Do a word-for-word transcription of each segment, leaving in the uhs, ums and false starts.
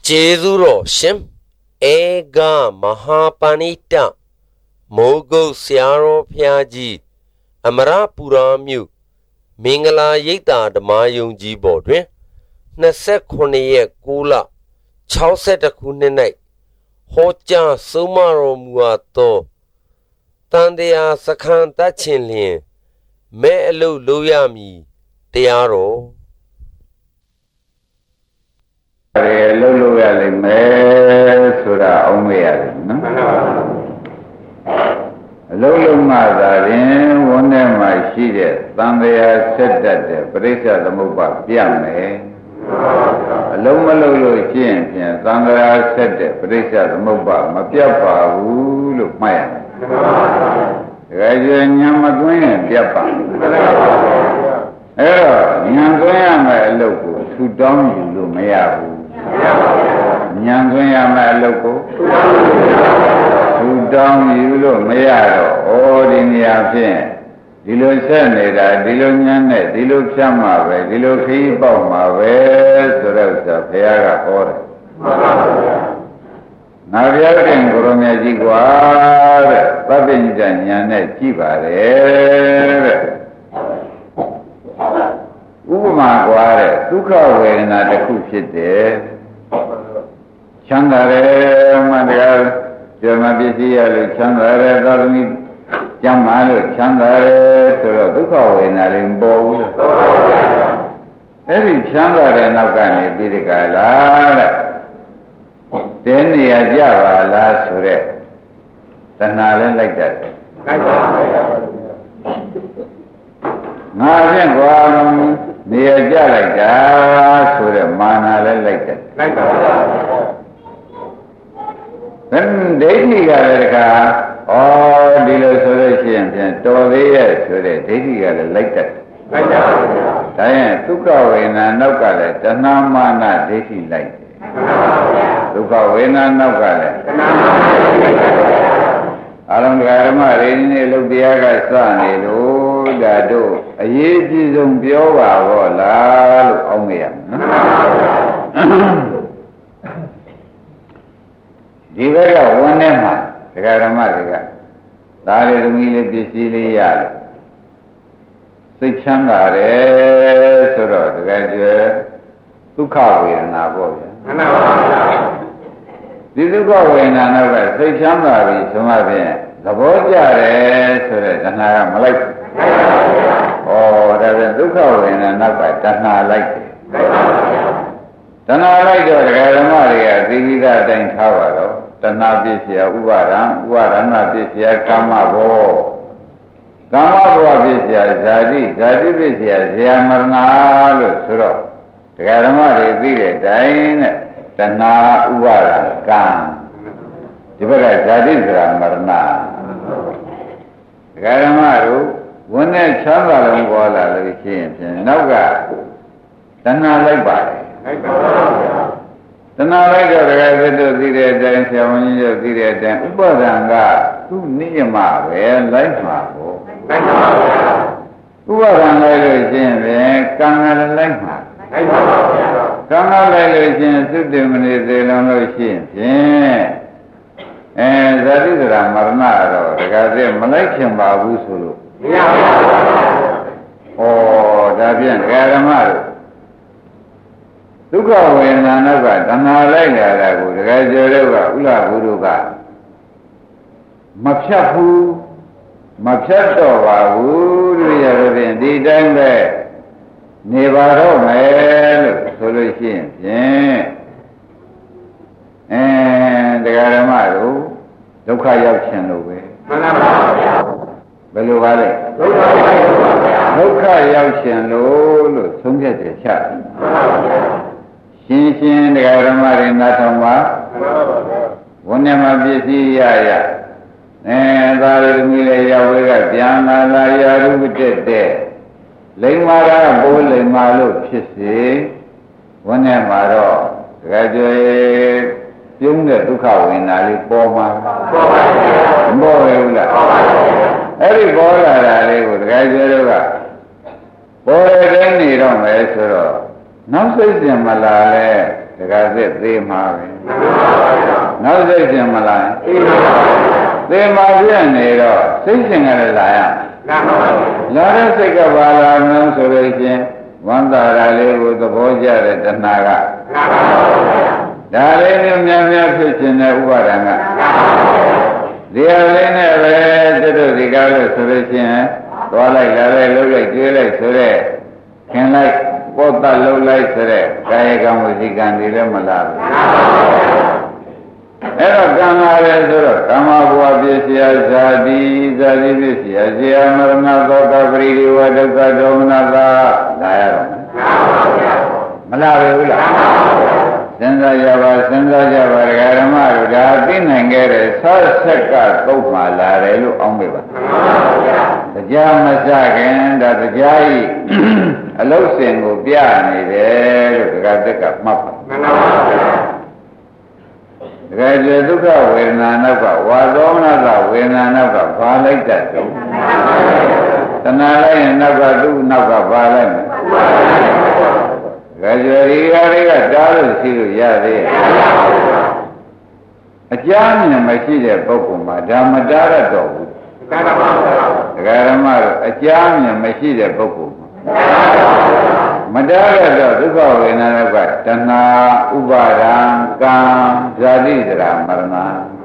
Jezuro Shim Ega Mahapanita Mogo Siaro Piaji Amara Puramu Mingala Yita the Mayunji Bodre Nasekone Kula Chauset Kunene Hoja Sumaro Muato Tandea Sakanta Chinlin Me Elu Luyami Tiaro Lulu Ali Me Sura Omiyali Lulu Madarin one my sheet Tandea said that the Presa the Muba Piame Loma Lulu Chin Tandea said the Presa the Muba Mapiapa Ulu Maya Rajan Piapa Eh, Yangoyama Loco, who don't you Mayabu Yangoyama Loco, who don't you Mayado, all in the affair. Dilo Seneda, Dilo Nane, Dilo Chama, Dilo Kipa, Rosa, Piara, or Naviating Goromia Jigua, Babinjan Yane, Chiva, Uma Guare, Tuka Wena, the Kushite Chandare, Mandar, Germabisia, Chandare, Darmi, Jamal, Chandare, Tuka Wena, Limbo. Every Chandare Nagani, Bidicala, then the Ajava last Sure, the Nalen like that. Nothing near like that, so the mana like that. Then Deity Galerica, all dealers solutions and Toria, so the Deity Galer like that. Diane took away in a Nokale, the Namana Deity like it. Took away in a Nokale. Along Garama, Rini Lubiaga son, Dado. A year is on Biova or La Omia. Divera one emma, the Garamarica. That is Mille Pisilia. Six hundred, Soro, the graduate, to cover in Naboya. Did you go in another six hundred? Some of them. The Boja, so that I am like. Oh, there is Duka in another, does not like it. Does not like the Garamaria, Divida Dane Tower, the Nabisia, Uvaran, Uvaran, Nabisia, Kamabo. Kamabo Bisia, Zadi, Zadi Bisia, Ziamarna, Suro. The Garamari, Vile, Dane, the Na Uvaran, Kam. Divida Zadi, Marna. The Garamaru. One night, Chandra Walla, the king, Naga, Tana like by. Tana like the resident of the dance, Yamani of the dance, Ubadanga, who Niyama, and like Marco. Ubadanga, the king, Kanga like Marco. Kanga like the king, two demons, they don't know she. And that is Ramarnado, the Gazette Malakian Babu Sulu. Oh, that's bien, Garamar. Look away in another, and I like that. I would Rajareva, Ula Guruga Makshafu Makshatova, would have been the dime there. Nevaro, male solution, yeah. And the Garamaru, Luka Yakshan away. Below Valley. Loka Yakshan Lolo, Sunga de Chat. Shin Shin, the Garamari Natama, one of my busy Yaya. And that is Mille Yawega, Diana Laya, who did there. Lemara, Bole Malo, Chissy, one of my dog, graduate. Young Duka in Ali Boma. Every boy I would graduate. Boy, then you don't mess. Now says the Malale, the ကားသက်သေးမှာပဲနောက်စိတ်ရှင်မလားသေမှာပြည့်နေတော့စိတ်ရှင်ကလည်းလာရလာတဲ့စိတ်ကဘာလာမလို့ဆိုလို့ချင်းဝန္တာရာလေးကိုသဘောကျတဲ့တဏှာကဒါလေးမျိုးများများဖြစ်ခြင်းတဲ့ဥပါဒံကဒီအလေးနဲ့ပဲတွတ်တွတ်ဒီကားလို့ဆိုလို့ချင်းသွားလိုက်လာလိုက်လှုပ်လိုက်ကျွေးလိုက်ဆိုတဲ့ခင်လိုက်ပေါ်တတ်လှုပ်လိုက်ဆိုတဲ့ကာယကံဝစီကံတွေလည်းမလားဘူးအဲ့တော့ကံလာတယ်ဆိုတော့ကာမဘဝပစ္စယဇာတိဇာတိပစ္စယဇေယမရဏသောကပရိဒီဝဒုက္ခဒေါမနတာလာရတော့မလားဘူးလားစဉ်းစားကြပါစဉ်းစားကြပါဒကာဓမ္မတို့ဒါသိနိုင်ခဲ့တဲ့ဆောဆက်ကသုတ်မှလာတယ်လို့အောင်းမိပါတရားမစခင်ဒါတရားဤအလုတ်စင်ကိုပြနေတယ်လို့ဒကာသက်ကမှတ်ပါမှန်ပါဗျာတကယ်ဒုက္ခဝေဒနာနောက်ကဝါသောမနတဝေဒနာနောက်ကဘာလိုက်တတ်တော့တဏှာလိုက်ရင်နောက်ကသူ့နောက်ကဘာလိုက်မလဲကြွယ်ဒီဟာတွေကတားလို့ရှိလို့ရသေးရဲ့အကြမ်းမြင်မရှိတဲ့ပုဂ္ဂိုလ်မှာဒါမတားရတော့ဘူးတားပါပါဒကာရမတို့အကြမ်းမြင်မရှိတဲ့ပုဂ္ဂိုလ်မှာမတားရတော့ဒုက္ခဝေဒနာကတဏှာဥပါဒံကံဇာတိတရာမရဏ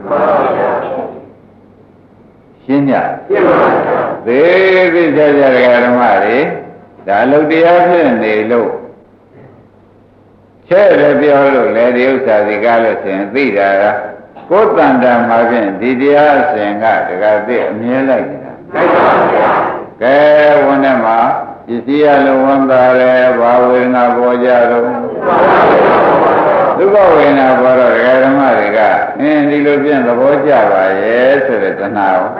ရှင်းကြရှင်းပါပါသေသေးချာချာဒကာရမတွေဒါလုတ်တရားဖြစ်နေလို့ချဲ့တယ်ပြောလို့လေဒီဥစ္စာဒီကားလို့ဆိုရင်သိတာကကိုယ်တန်တာမှာဖြင့်ဒီတရားအစဉ်ကတကယ်သိအမြဲလိုက်နေတာလိုက်ပါဗျာကဲဝန်ထဲမှာပစ္စည်းအလုံးဝန်တာတယ်ဘာဝေဒနာပေါ်ကြတော့ဒုက္ခဝေဒနာပေါ်တော့ဒကာဓမ္မတွေကအင်းဒီလိုဖြင့်သဘောကျပါရဲ့ဆိုတဲ့တဏှာကို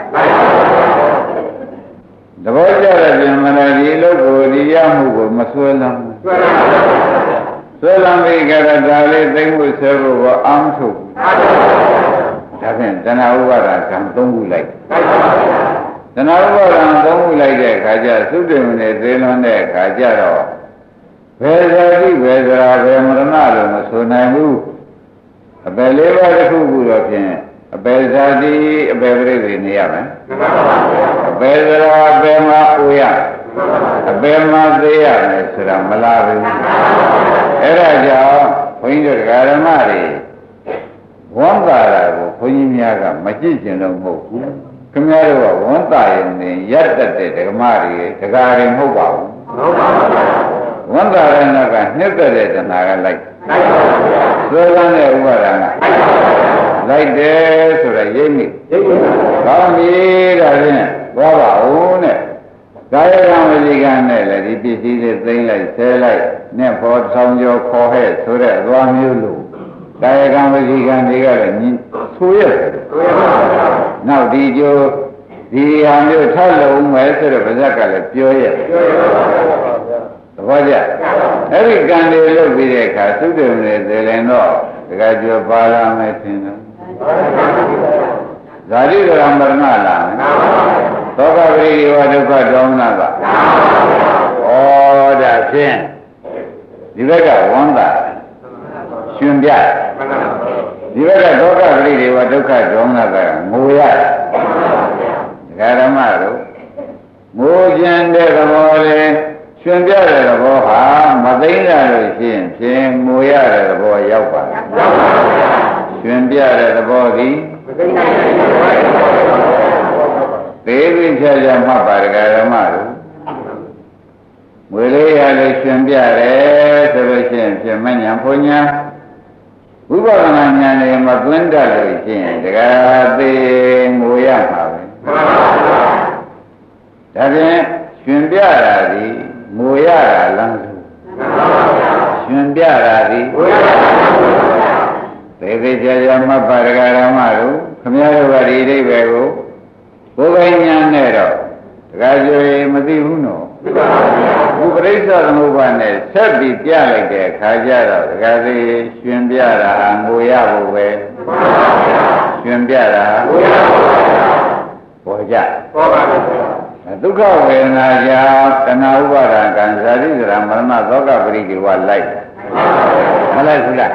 သဘောကျတဲ့ပြင်မလားဒီလိုကိုဒီရမှုကိုမဆွဲလမ်းဘူးဆွဲလမ်းပြီးကြတာဒါလေးသိမှုဆွဲဖို့ကအာမထုတ်ဒါဖြင့်တဏှာဥပါဒံကံသုံးခုလိုက်တဏှာဥပါဒံသုံးခုလိုက်တဲ့အခါကျသုတ္တမနဲ့သေလွန်တဲ့အခါကျတော့ဘယ်ဇာတိဘယ်ဇရာဘယ်မရဏလို့မဆိုနိုင်ဘူးအပယ်လေးပါးတစ်ခုခုတော့ဖြင့်အပယ်ဇာတိအပယ်ပြိသေနေရမယ်အပယ်ဇရာအပယ်မှာအိုရအပယ်မှာသေးရမယ်ဆိုတာမလားဘူးအဲ့ဒါကြောင့်ဘုန်းကြီးတို့ဓမ္မတွေဝန္တာရာကိုဘုန်းကြီးများကမကြည့်ကျင်တော့မဟုတ်ဘူးခင်ဗျားတို့ကဝန္တာရင်နဲ့ရက်တတ်တဲ့ဓမ္မတွေဓကာတွေမဟုတ်ပါဘူးဟုတ်ပါဘူးဝန္တာရဏကနှစ်သက်တဲ့တဏှာကလိုက်လိုက်ပါဗျာသွေးလန်းတဲ့ဥပါဒနာလိုက်တယ်ဆိုတော့ရိပ်မိရိပ်ပါကောင်းပြီဒါဖြင့်သွားပါဦးနဲ့ကာယကံဝစီကံနဲ့လည်းဒီပစ္စည်းလေးသိမ့်လိုက်ဆဲလိုက်နဲ့ဖော်ဆောင်ကျော်ခေါ်ဟဲ့ဆိုတဲ့အသွားမျိုးလို့ကာယကံဝစီကံတွေကလည်းညီဆိုရတယ်နောက်ဒီကျိုးဒီဟာမျိုးထပ်လုံးမယ်ဆိုတော့ဗဇက်ကလည်းပြောရတယ်သဘောကျအဲ့ဒီကံတွေလုပ်ပြီးတဲ့အခါသုတ္တမတွေသေလင်တော့တခါကျော်ပါလာမယ်ထင်တယ်ဇာတိကရမရဏလာမယ်သောကပရိဒီဝဒုက္ခဒေါမနကဩဒါဖြင့်ဒီဘက်ကဝန္တာရှင်ပြဒီဘက်ကသောကပရိဒီဝဒုက္ခဒေါမနကငိုရဒကာဓမ္မတို့ငိုခြင်းတဲ့သဘောလေးရှင်ပြတဲ့သဘောဟာမသိမ့်ရလို့ရှိရင်ဖြင့်ငိုရတဲ့သဘောရောက်ပါလားရောက်ပါဗျာရှင်ပြတဲ့သဘောဒီမသိမ့်နိုင်သေးသေးချာချာမှတ်ပါဒကာဓမ္မတို့ငွေလေးရလို့ရှင်ပြတယ်ဆိုလို့ရှိရင်ဖြင့်မဉ္ဇဉ်ဘုံညာဝိပဿနာဉာဏ်တွေမသွင်းတတ်လို့ရှိရင်ဒကာသေးငိုရမှာပဲဒါဖြင့်ရှင်ပြတာဒီငိုရတာလမ်းစုရှင်ပြတာဒီသေသေးချာချာမှတ်ပါဒကာဓမ္မတို့ခမည်းတော်ကဒီအိဗယ်ကိုဘုရားဉာဏ်နဲ့တော့တခါကျွေမသိဘူးနော်ဘုပရိစ္ဆသမုပ္ပါနဲ့ဆက်ပြီးပြလိုက်တဲ့အခါကျတော့တခါသေးရှင်ပြတာငိုရဖို့ပဲရှင်ပြတာငိုရဖို့ပေါ်ကြပေါ်ပါဘူးဒုက္ခဝေဒနာကြောင့်တဏှာဥပါဒံကံဇာတိဇရာမရဏသောကပရိဒီဝလိုက်မလိုက်ဘူးလား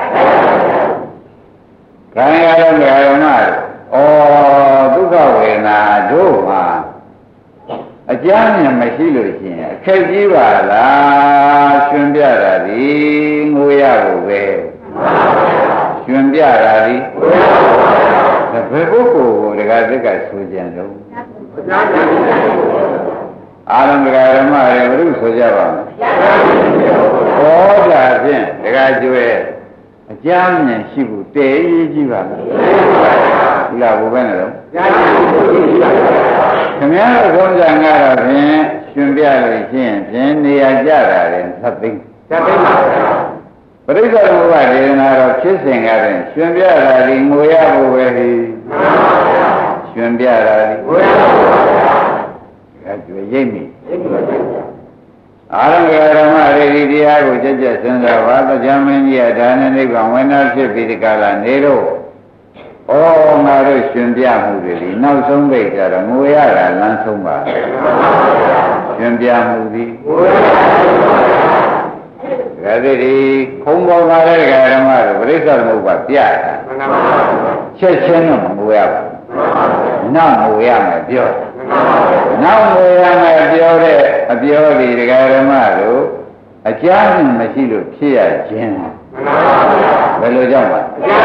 ခန္ဓာလုံးကြရမှာဩဒုက္ခဝေဒနာတို့မှာအကျမ်းဉာဏ်မရှိလို့ရှိရင်အခက်ကြီးပါလားရှင်ပြတာဒီငိုရဖို့ပဲရှင်ပြတာဒီဘယ်ပုဂ္ဂိုလ်ကိုဒကာသက်ကဆိုကြံတော့အာရမဂရမရေဘုရုဆိုကြပါမယ်ဟောတာဖြင့်ဒကာကျွဲအကျမ်းဉာဏ်ရှိဖို့တည်ရေးကြည့်ပါလားဒီလားဘုပဲနဲ့တော့ခင်ဗျားတို့သုံးကြံကတော့ဖြင့်ရှင်ပြလို့ရှိရင်ဖြင့်နေရာကြတာရင်သတ်သိမ်းသတ်သိမ်းပါပရိစ္ဆေသမုပ္ပါဒေသနာတော့ဖြစ်စဉ်ကတည်းရှင်ပြတာဒီငိုရဖို့ပဲဒီရှင်ပြတာဒီငိုရဖို့ပါဗျာဒါကြွေရိပ်မိအာရမဂရမရေဒီတရားကိုကြက်ကြက်စဉ်းစားပါတရားမင်းကြီးကဒါနဲ့နိဗ္ဗာန်ဝင်တော်ဖြစ်ပြီးဒီကလာနေတော့ဩငါတို့ရှင်ပြမှုတွေဒီနောက်ဆုံးပိတ်ကြတော့ငိုရတာလမ်းဆုံးပါရှင်ပြမှုဒီငိုရတာဒါဒီခုံပေါ်ပါတဲ့ဓမ္မတို့ပြိဿသမုပ္ပါပြတာချက်ချင်းတော့မငိုရပါဘူးနောက်ငိုရမယ်ပြောနောက်ငိုရမယ်ပြောတဲ့အပြောဒီဓမ္မတို့အကျမ်းမရှိလို့ဖြစ်ရခြင်းဘယ်လိုကြောင့်ပါ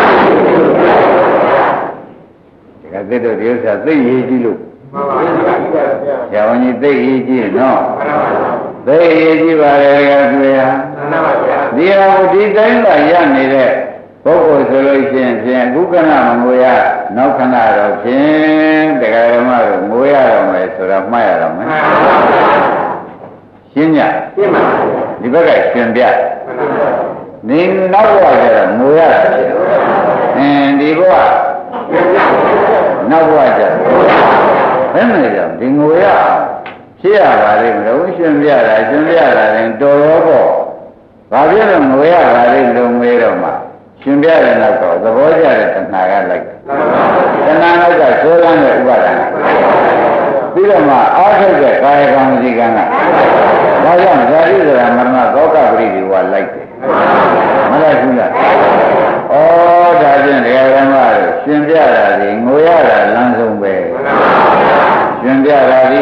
ကဲတဲ့တို့ဒီဥစ္စာသိရေးကြည့်လို့မှန်ပါဗျာဆရာဝန်ကြီးသိရေးကြည့်နော်သိရေးကြည့်ပါလေကတွေ့ရမှန်ပါဗျာဒီဟာကိုဒီတိုင်းသာရနေတဲ့ပုဂ္ဂိုလ်ဆိုလို့ရှိရင်ဖြင့်အခုကဏမငိုရနောက်ခဏတော့ဖြင့်တရားဓမ္မတို့ငိုရတော့မယ်ဆိုတော့မှတ်ရတော့မယ်မှန်ပါဗျာရှင်းညရှင်းပါဒီဘက်ကရှင်ပြနေနောက်ဘဝကျတော့ငိုရတာဖြစ်အင်းဒီဘဝနောက်ဘဝကျဘယ်နဲ့ကြောင့်ဒီငိုရဖြစ်ရပါလိမ့်မလို့ရှင်ပြတာရှင်ပြတာရင်တော်ရောပေါ့ဘာဖြစ်လို့ငိုရပါလိမ့်လို့မေးတော့မှရှင်ပြတဲ့နောက်တော့သဘောကျတဲ့တဏှာကလိုက်တဏှာနောက်ကဆိုးလန်းတဲ့ဥပါဒနာပြီးတော့မှအားထုတ်တဲ့ကာယကံစီကံကဘာကြောင့်ဇာတိဆိုတာမရဏသောကပရိဒီဝလိုက်တယ်မလိုက်ဘူးလားဩဒါဖြင့်တရားဓမ္မတို့ရှင်ပြတာဒီငိုရတာလမ်းဆုံးပဲရှင်ပြတာဒီ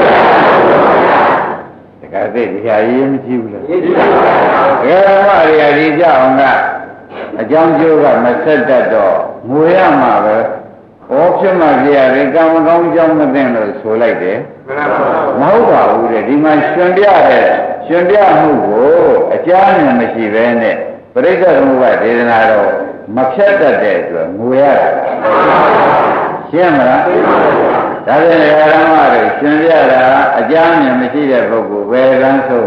တခါသိဒီဟာရေးမကြည့်ဘူးလားတရားဓမ္မတွေဒီကြအောင်ကအကြောင်းကျိုးကမဆက်တတ်တော့ငိုရမှာပဲဟောဖြစ်မှပြရတယ်ကံမကောင်းကြောင်းမသိလို့ဆိုလိုက်တယ်မဟုတ်ပါဘူးတဲ့ဒီမှာရှင်ပြတဲ့ရှင်ပြမှုကိုအကျမ်းနဲ့မရှိဘဲနဲ့ပရိစ္ဆေသမုပ္ပါဒေသနာတော့မဖြတ်တတ်တဲ့အတွက်ငိုရတာရှင်းမလားဒါဖြင့်ဓမ္မတွေရှင်ပြတာအကျမ်းနဲ့မရှိတဲ့ပုဂ္ဂိုလ်ဘယ်ကန်းဆုံး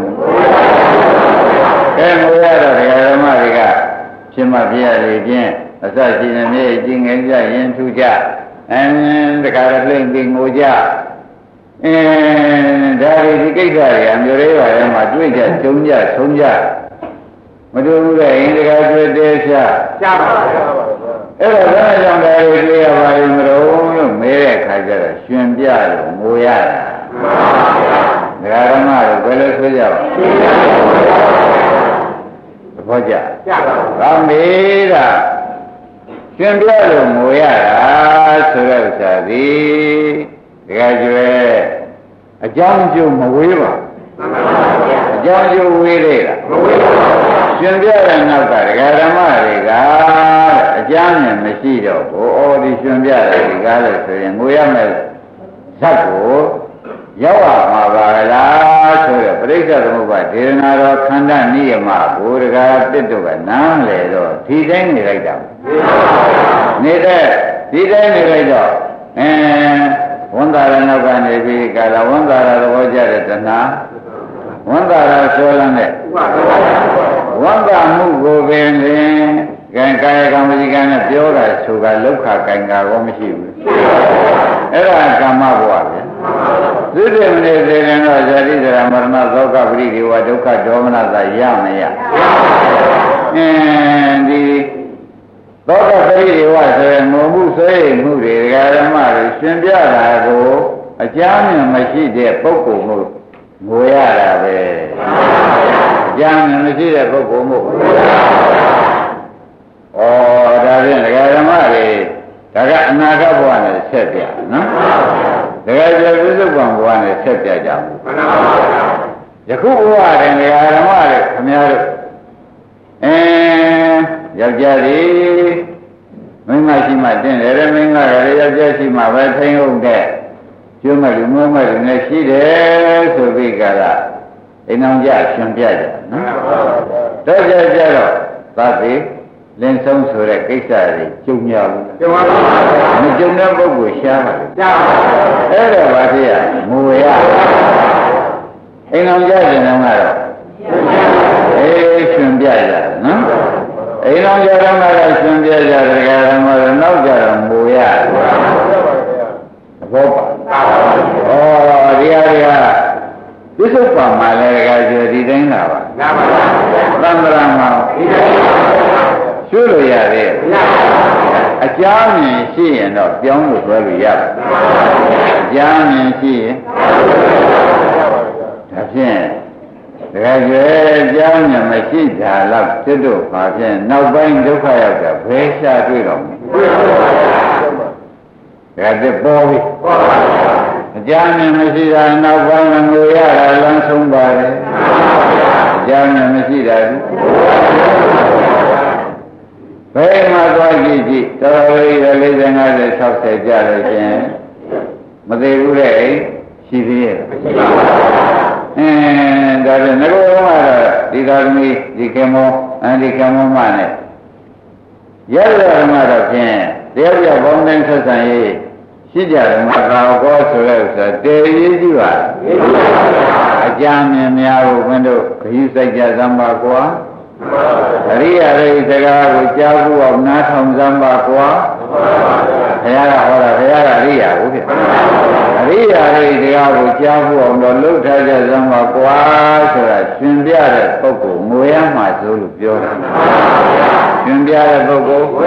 အဲငိုရတော့ဓမ္မတွေကရှင်မပြရတယ်ဖြင့်အစရှိနေမြေကျင်ငယ်ကြရင်ထူကြအင်းတခါတော့လိမ့်ပြီးငိုကြအင်းဒါတွေဒီကိစ္စတွေအမျိုးလေးပါထဲမှာတွေ့ကြကြုံကြဆုံးကြမတွေ့ဘူးလေအင်းတခါတွေ့သေးချာကြားပါပါအဲ့တော့ဘယ်ကြောင့်ဒါတွေတွေ့ရပါလိမ့်မလို့လို့မဲတဲ့ခါကျတော့ရှင်ပြလို့ငိုရတာမှန်ပါဗျာဓမ္မတို့ဘယ်လိုဆိုကြပါဘောကြကြပါဘူး။ဒါမေးတာရှင်ပြလို့ငိုရတာဆိုတဲ့ဥစ္စာဒီတကယ်ကျွဲအကြောင်းကျိုးမဝေးပါဘူး။မှန်ပါဗျာ။အကြောင်းကျိုးဝေးလေလားမဝေးပါဘူး။ရှင်ပြတဲ့နောက်ကဒကာဓမ္မတွေကအကြောင်းနဲ့မရှိတော့ဘူး။အော်ဒီရှင်ပြတဲ့ဒီကားလို့ဆိုရင်ငိုရမယ်ဇက်ကိုရောက်ရမှာပါလားဆိုတော့ပြိဿသမုပ္ပါဒေသနာတော်ခန္ဓာနိယမကိုတကားတစ်တို့ကနားလေတော့ဒီတိုင်းနေလိုက်တာနေတဲ့ဒီတိုင်းနေလိုက်တော့အဲဝန်တာရနောက်ကနေပြီးကာလဝန်တာရသဘောကျတဲ့တဏှာဝန်တာရဆိုလန်းတဲ့ဝန်တာမှုကိုပင်လင်ကံကာယကံဝစီကံနဲ့ပြောတာဆိုကလောကကံကာရောမရှိဘူးအဲ့ဒါကမ္မဘဝပဲသုတေမနေသေးတယ်တော့ဇာတိဇရာမရဏသောကပရိဒီဝဒုက္ခဒေါမနသာရမရအင်းဒီသောကပရိဒီဝဆိုရင်ငုံမှုဆွေးမှုတွေဒကာဓမ္မတွေရှင်ပြတာကိုအကျမ်းဉာဏ်မရှိတဲ့ပုဂ္ဂိုလ်ကိုငိုရတာပဲကြာမြင်မရှိတဲ့ပုဂ္ဂိုလ်မို့ဩဒါဖြင့်ဒကာဓမ္မတွေဒါကအနာဂတ်ဘဝနဲ့ဆက်ပြနော်ဒကာကျေပြစ္ဆုတ်ဘဝနဲ့ဆက်ပြကြဘူးမှန်ပါပါယခုဘဝတွင်ဒကာဓမ္မတွေခင်ဗျားတို့အဲယောက်ျားတွေမိန်းမရှိမှတင်းတယ်တဲ့မိန်းကလည်းယောက်ျားရှိမှပဲထိန်းဟုတ်တဲ့ကျွမ်းမလူမွေးမလူနဲ့ရှိတယ်ဆိုပြီးကြလားအိမ်အောင်ကြရှင်ပြကြနော်တော့ကြကြတော့သတိလင်းဆုံးဆိုတဲ့ကိစ္စတွေကျုံများဘူးကျုံပါဘူးမကျုံတဲ့ပုဂ္ဂိုလ်ရှားပါလေရှားပါအဲ့ဒါဘာဖြစ်ရမူရအိမ်အောင်ကြရှင်တော့ကတော့အေးရှင်ပြကြနော်အိမ်တော်ကြတော့မှလည်းရှင်ပြကြတယ်ကဲတော့နောက်ကြတော့မူရဘောပါဩဒီဟာတွေကပြစ္ဆုတ်ပါမှာလည်းကကြွဒီတိုင်းလာပါနာပါပါသံဃာမှာဒီတိုင်းရွှေ့လို့ရသေးအကြောင်းမြင်ရှိရင်တော့ပြောင်းလို့ဆွဲလို့ရပါအကြောင်းမြင်ရှိရင်ဒါဖြင့်တကယ်ကျေကြောင်းနဲ့မရှိတာတော့စိတ်တို့ပါဖြင့်နောက်ပိုင်းဒုက္ခရောက်တာဘယ်ရှာတွေ့တော့မလဲတကယ်ပေါ်ပြီအကြောင်းနဲ့မရှိတာနောက်ပိုင်းငိုရတာလမ်းဆုံးပါတယ်အကြောင်းနဲ့မရှိတာဘယ်မှာသွားကြည့်ကြည့်တော်တော်လေး၄၀ ၅၀ ၆၀ကြလို့ရှင်မသေးဘူးတဲ့ရှိသေးရဲ့မရှိပါဘူးအင်းဒါပြန်ငါတို့ကတော့ဒီသာသမီဒီကေမောအဲဒီကေမောမနဲ့ရရမှာတော့ဖြင့်တရားပြပေါင်းတိုင်းဆက်ဆံရေးရှိကြတယ်မှာသာကောဆိုတဲ့ဥစ္စာတည်ရည်ကြည့်ပါအကြမ်းမြင်များကိုဘုန်းတို့ခရီးစိုက်ကြသမ်းပါကွာအရိယာရိစကားကိုကြားဖို့အောင်နားထောင်သမ်းပါကွာဘုရားကဟောတာဘုရားကအရိယာဟုတ်ပြီအရိယာရိစကားကိုကြားဖို့အောင်တော့လှုပ်ထားကြသမ်းပါကွာဆိုတာရှင်ပြတဲ့ပုဂ္ဂိုလ်ငွေရမှာဆိုလို့ပြောတာရှင်ပြတဲ့ပုဂ္ဂိုလ်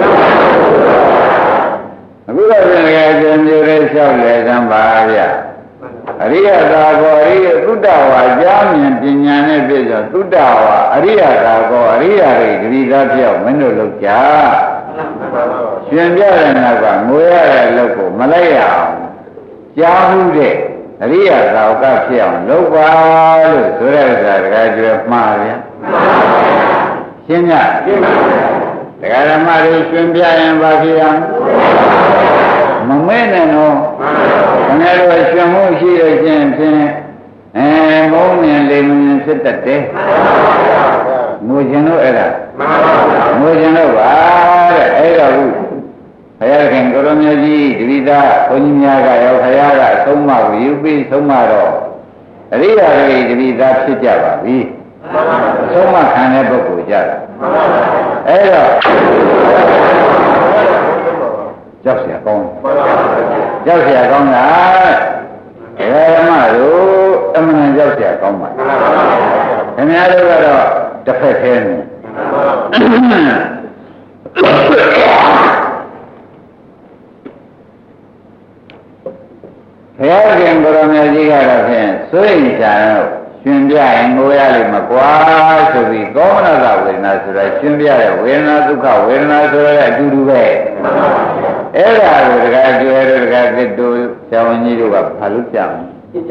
အခုတော့ပြန်ကြခြင်းမျိုးလေးလျှောက်လေသမ်းပါဗျာအရိယသာကောအရိယသုတ္တဝါကြားမြင်ပညာနဲ့ပြည့်စုံသုတ္တဝါအရိယသာကောအရိယတွေဂရိသားပြောက်မင်းတို့လုပ်ကြရှင်ပြတဲ့နောက်ကငွေရတဲ့လုပ်ကိုမလိုက်ရအောင်ကြားမှုတဲ့အရိယသာကဖြစ်အောင်လုပ်ပါလို့ဆိုတဲ့ဥစ္စာတကယ်ကျွဲမှားဗျာရှင်းညရှင်းပါဒကာဓမ္မတွေရှင်ပြရင်ဘာဖြစ်အောင်မမဲနဲ့တော့ခဏတော့ရှင်မှုရှိလို့ချင်းဖြင့်အဲဘုံမြင်လေးမြင်ဖြစ်တတ်တယ်ငိုခြင်းတော့အဲ့ဒါငိုခြင်းတော့ပါတဲ့အဲ့တော့ခုဘုရားခင်ကိုရောမြတ်ကြီးတတိသာဘုန်းကြီးများကရောဘုရားကအဆုံးမကိုယူပြီးဆုံးမတော့အရိယာတွေတတိသာဖြစ်ကြပါပြီဆုံးမခံတဲ့ပုဂ္ဂိုလ်ကြတာအဲ့တော့ကြောက်เสียကောင်းကြောက်เสียကောင်းတာဓမ္မတို့အမှန်ကြောက်เสียကောင်းပါခင်ဗျားတို့ကတော့တစ်ဖက်သေးနေဘုရားရှင်ကိုရောင်မြတ်ကြီးကတော့ဖြင့်စိုးရိမ်ကြတော့ရှင်ပြရင်ငိုရလိမ့်မကွာဆိုပြီးကောမနတဝေဒနာဆိုတာရှင်ပြတဲ့ဝေဒနာဒုက္ခဝေဒနာဆိုတဲ့အတူတူပဲအဲ့ဒါကိုတခါကျွဲတို့တခါသစ်တို့ဆရာဝန်ကြီးတို့ကဘာလို့ကြောက်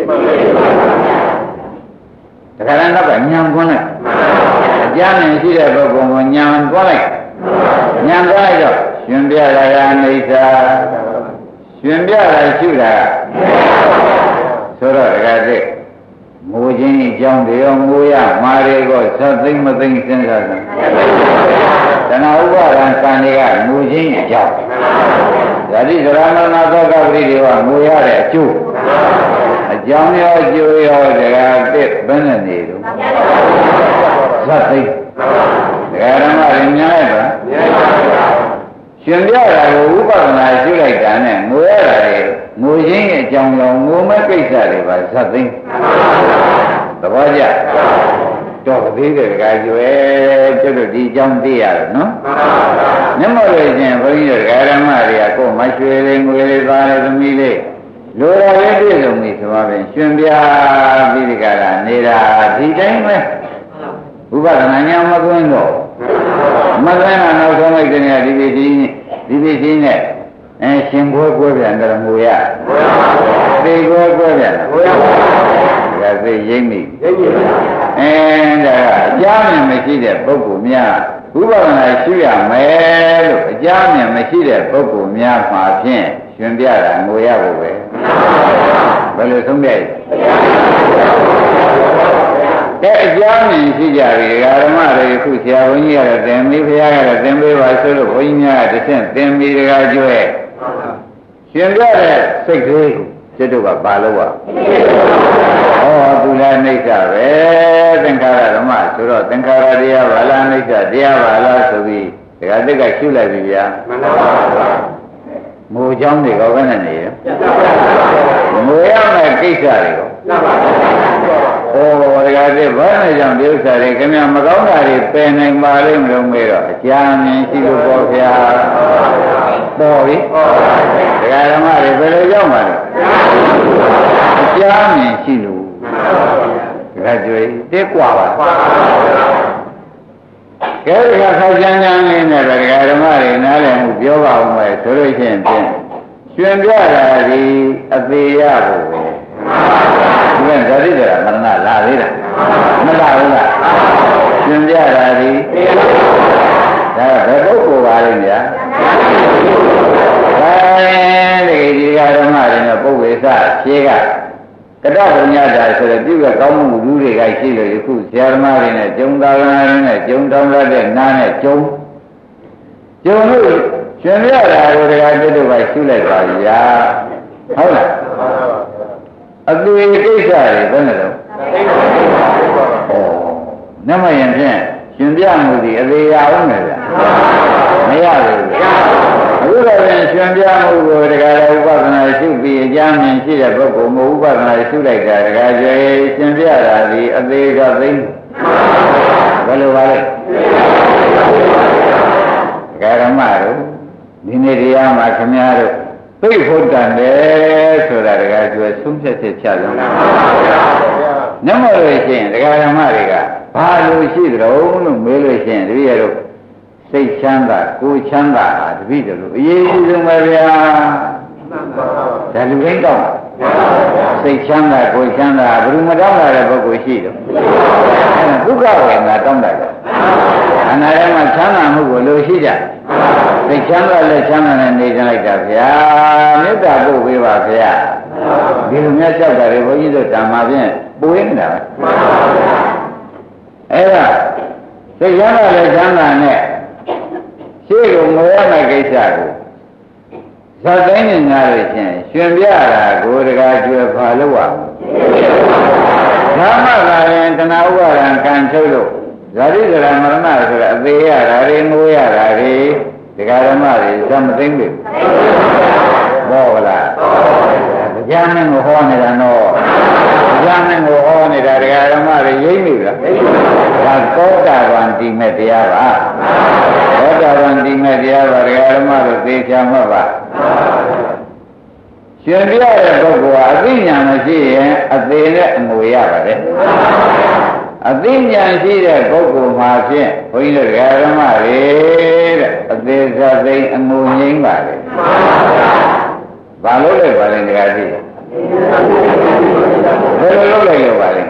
တခါလည်းတော့ညံကွန်းလိုက်အကြမ်းနဲ့ရှိတဲ့ပုဂ္ဂိုလ်ကိုညံကွန်းလိုက်ညံကွန်းလိုက်တော့ရှင်ပြလာရအိဋ္ဌာရှင်ပြလာရှုတာဆိုတော့တခါသစ်ငိုခြင်းအကြောင်းတွေရောငိုရမာတွေကိုသတ်သိမ့်မသိမ့်စဉ်းစားတယ်တဏှာဥပါဒံကံတွေကငိုခြင်းအကြောင်းဓာတိသရဏနာသောကပတိတွေကငိုရတဲ့အကျိုးအကြောင်းရောအကျိုးရောတရားတစ်ဘယ်နဲ့နေလို့သတ်သိမ့်တရားဓမ္မတွေမြင်လိုက်ပါရှင်ပြတာကိုဥပဒနာရှုလိုက်တာနဲ့ငိုရတာတွေငိုခြင်းရဲ့အကြောင်းရောငိုမဲ့ကိစ္စတွေပါဇတ်သိမ်းသဘောကျတော့သေးတယ်ကြွယ်ကျွတ်တို့ဒီအကြောင်းသိရတယ်နော်မျက်မှောက်လို့ချင်းဘုန်းကြီးတို့ဓမ္မတွေကကိုယ်မရွှေလေးငွေလေးသားလေးသမီးလေးလိုရလေးပြည့်စုံပြီဆိုပါပဲရှင်ပြပြီးဒီကရာနေတာဒီတိုင်းပဲဥပဒနာညာမကွင်းတော့မကွင်းတာနောက်ဆုံးလိုက်တဲ့နေရာဒီပြည်ကြီးဒီပြည်ကြီးနဲ့အဲရှင်ဘွဲကွဲပြန်တယ်ငိုရသေကွဲကွဲပြန်တယ်ငိုရဒါသိရိမ့်မိရိမ့်မိအဲဒါကအကြမ်းနဲ့မရှိတဲ့ပုဂ္ဂိုလ်များဥပဒနာရှိရမယ်လို့အကြမ်းနဲ့မရှိတဲ့ပုဂ္ဂိုလ်များမှာဖြင့်ရှင်ပြတာငိုရဖို့ပဲဘယ်လိုဆုံးဖြတ်တဲ့အဲ့အကြောင်းနဲ့ရှိကြပြီဓမ္မတွေခုဆရာဘုန်းကြီးကတော့သင်ပြီးဘုရားကတော့သင်ပေးပါဆိုလို့ဘုန်းကြီးများကတစ်ဆင့်သင်ပြီးတကားကျွဲရှင်ပြတဲ့စိတ်ကလေးကိုစိတ်တို့ကပါလို့ပါဩသူလည်းအိဋ္ဌပဲသင်္ခါရဓမ္မဆိုတော့သင်္ခါရတရားဘာလားအိဋ္ဌတရားဘာလားဆိုပြီးဒကာတိတ်ကရှုလိုက်ပြီဗျာမှန်ပါပါငိုချောင်းတွေကဘယ်နဲ့နေရငိုရမယ့်ကိစ္စတွေကိုမှန်ပါပါဩဒကာတိတ်ဘာနဲ့ကြောင့်ဒီဥစ္စာတွေခင်ဗျမကောင်းတာတွေပယ်နိုင်ပါလိမ့်မလို့မေးတော့အကြမ်းမြင်ရှိလို့ပေါ့ဗျာပေါ်ပြီဒကာဓမ္မတွေဘယ်လိုကြောင့်ပါလဲအကြမ်းမြင်ရှိလို့ဒကာကျွေးတက်กว่าပါကဲဒီကခါကျမ်းကျမ်းလေးနဲ့ဒကာဓမ္မတွေနားလည်မှုပြောပါဦးမယ်ဆိုလို့ရှိရင်ဖြင့်ရှင်ပြတာဒီအသေးရဖို့ပဲဒီကဓာတိတရာမရဏလာသေးတာမလာဘူးလားရှင်ပြတာဒီဒါဘယ်ပုဂ္ဂိုလ်ပါလဲညာအဲဒီဒီကဓမ္မတွေနဲ့ပုဂ္ဂိုလ်စဖြေကကတ္တဝိညာတာဆိုတဲ့ပြုရကောင်းမှုလူတွေကရှိလို့ယခုဆရာဓမ္မတွေနဲ့ကျုံသာဂနာတွေနဲ့ကျုံတောင်းရတဲ့နားနဲ့ကျုံကျုံလို့ရှင်ပြတာကိုတကယ်တို့ကရှုလိုက်ပါဗျာဟုတ်လားအသေးကိစ္စတွေဘယ်နဲ့တော့ဩနမယံဖြင့်ရှင်ပြမှုဒီအသေးရအောင်မယ်ဗျာမရဘူးဗျာအခုတော့ရှင်ပြမှုကိုတကယ်ဥပဒနာရှုပြီးအကြမ်းမြင်ရှိတဲ့ပုဂ္ဂိုလ်မျိုးဥပဒနာရှုလိုက်တာတကယ်ကျေရှင်ပြတာဒီအသေးကသိဘယ်လိုပါလဲဒကာဓမ္မတို့ဒီနေ့တရားမှာခင်ဗျားတို့သိဖို့တန်တယ်ဆိုတာတကယ်ကျွဲဆုံးဖြတ်ချက်ချဆုံးပါဗျာနမလို့ရှိရင်ဒကာဓမ္မတွေကဘာလို့ရှိကြုံလို့မေးလို့ရှိရင်တပည့်ရတို့စိတ်ချမ်းသာကိုယ်ချမ်းသာဟာတပည့်တို့အရေးကြီးဆုံးပဲဗျာဒါလူတိုင်းတောင်းစိတ်ချမ်းသာကိုယ်ချမ်းသာဘယ်သူမတောင်းလာတဲ့ပုဂ္ဂိုလ်ရှိတော့ဒုက္ခဝေဒနာတောင်းတယ်အနာထဲမှာချမ်းသာမှုကိုလိုရှိကြစိတ်ချမ်းသာလက်ချမ်းသာနဲ့နေကြလိုက်တာဗျာမေတ္တာပို့ပေးပါဗျာဒီလိုများလျှောက်တာတွေဘုန်းကြီးတို့ဓမ္မဖြင့်ပို့ရနေတာအဲ့ဒါစိတ်ချမ်းသာလက်ချမ်းသာနဲ့ရှေ့ကိုငိုရမယ့်ကိစ္စကိုဇာတိုင်းနေကြလို့ချင်းရှင်ပြတာကိုတကားကျွယ်ဖာလို့ရဓမ္မကရင်တဏှာဥပါဒံကံချုပ်လို့ဇာတိဇရာမရဏဆိုတဲ့အသေးရတာတွေငိုရတာတွေဒကာဓမ္မတွေဇမသိမ့်ပြီဘောလားတရားနဲ့ကိုဟောနေတာတော့တရားနဲ့ကိုဟောနေတာဒကာဓမ္မတွေရိမ့်ပြီလားဒါသောတာပန်တိမဲ့တရားပါသောတာပန်တိမဲ့တရားပါဒကာဓမ္မတို့သိချာမှတ်ပါရှင်ပြတဲ့ပုဂ္ဂိုလ်ဟာအသိဉာဏ်မရှိရင်အသေးနဲ့အငိုရပါတယ်အသိဉာဏ်ရှိတဲ့ပုဂ္ဂိုလ်မှာဖြင့်ဘုန်းကြီးတို့ဓမ္မတွေတဲ့အသေးစားသိအငိုငိမ့်ပါလေဘာလို့လဲပါလဲဒကာကြီးဘယ်လိုလုပ်လိုက်ရပါလဲ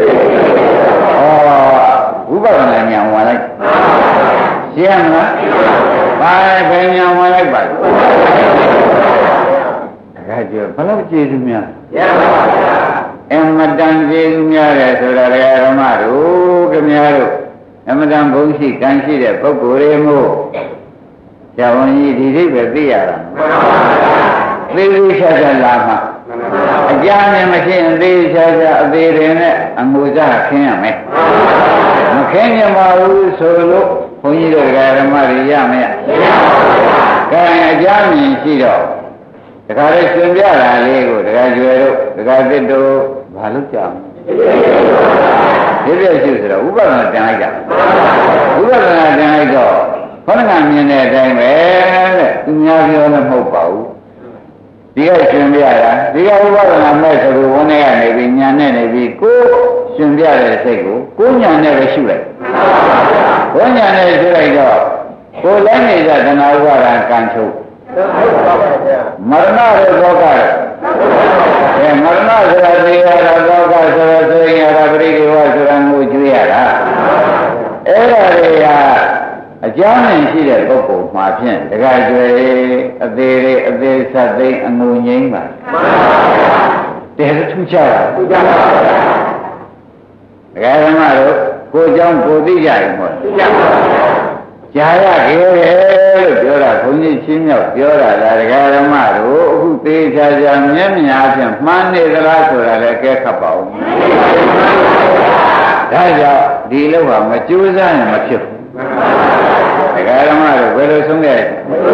ဩဝိပဿနာဉာဏ်ဝင်လိုက်ရှင်းမလားဘာဘယ်ဉာဏ်ဝင်လိုက်ပါလဲဒကာကြီးဘယ်လိုကျေစုများရပါပါဗျာအမတန်ကျေစုများတယ်ဆိုတာဓမ္မတို့ခင်ဗျားတို့အမတန်ဘုန်းရှိကံရှိတဲ့ပုဂ္ဂိုလ်တွေမို့ဆရာဝန်ကြီးဒီအိဗယ်သိရတာမှန်ပါဗျာသိသိချာချာလာမှအကြမ်းနဲ့မရှင်းသိချာချာအသေးတွေနဲ့အမှုစားခင်းရမယ်မခင်းကြပါဘူးဆိုလို့ဘုန်းကြီးတို့ဓမ္မတွေရမယ်ကဲအကြမ်းမြင်ရှိတော့တခါလေးရှင်ပြတာလေးကိုတခါကျွယ်တို့တခါတစ်တို့ဘာလို့ကြောက်ဒီပြည့်ရှိဆိုတော့ဥပဒနာတင်လိုက်တာဥပဒနာတင်လိုက်တော့ခေါင်းကမြင်တဲ့အတိုင်းပဲတဲ့သူများပြောလည်းမဟုတ်ပါဘူးဒီကရှင်ပြတာဒီကဥပဒနာမဲ့ဆိုလို့ဝန်းထဲကနေပြီးညာနဲ့နေပြီးကိုရှင်ပြတဲ့စိတ်ကိုကိုညာနဲ့ပဲရှုလိုက်ကိုညာနဲ့ရှုလိုက်တော့ကိုလည်းနေကြတဏှာဥပါဒံကံချုပ်မရဏရဲ့ဘောကအဲမရဏဆိုတာသိရတာဘောကဆိုတော့သိရတာပရိဒီဝဆိုတာကိုကျွေးရတာအဲ့ဒါတွေကအကြောင်းရင်းရှိတဲ့ပုဂ္ဂိုလ်မှာဖြင့်တခါကျွေအသေးလေးအသေးဆက်သိအငုံငိမ့်ပါတဲထူးခြားတာထူးခြားပါဒကာဓမ္မတို့ကိုเจ้าကိုသိကြရင်ပေါ့သိကြပါကြာရခဲ့လို့ပြောတာဘုန်းကြီးချင်းမြောက်ပြောတာလားဒကာဓမ္မတို့အခုသေးချာချာမျက်မြာဖြင့်မှန်းနေသလားဆိုတာလည်းကဲခတ်ပါဦးဒါကြောင့်ဒီလောက်ဟာမကြိုးစားရင်မဖြစ်ဘူးဒကာဓမ္မတို့ဘယ်လိုဆုံးခဲ့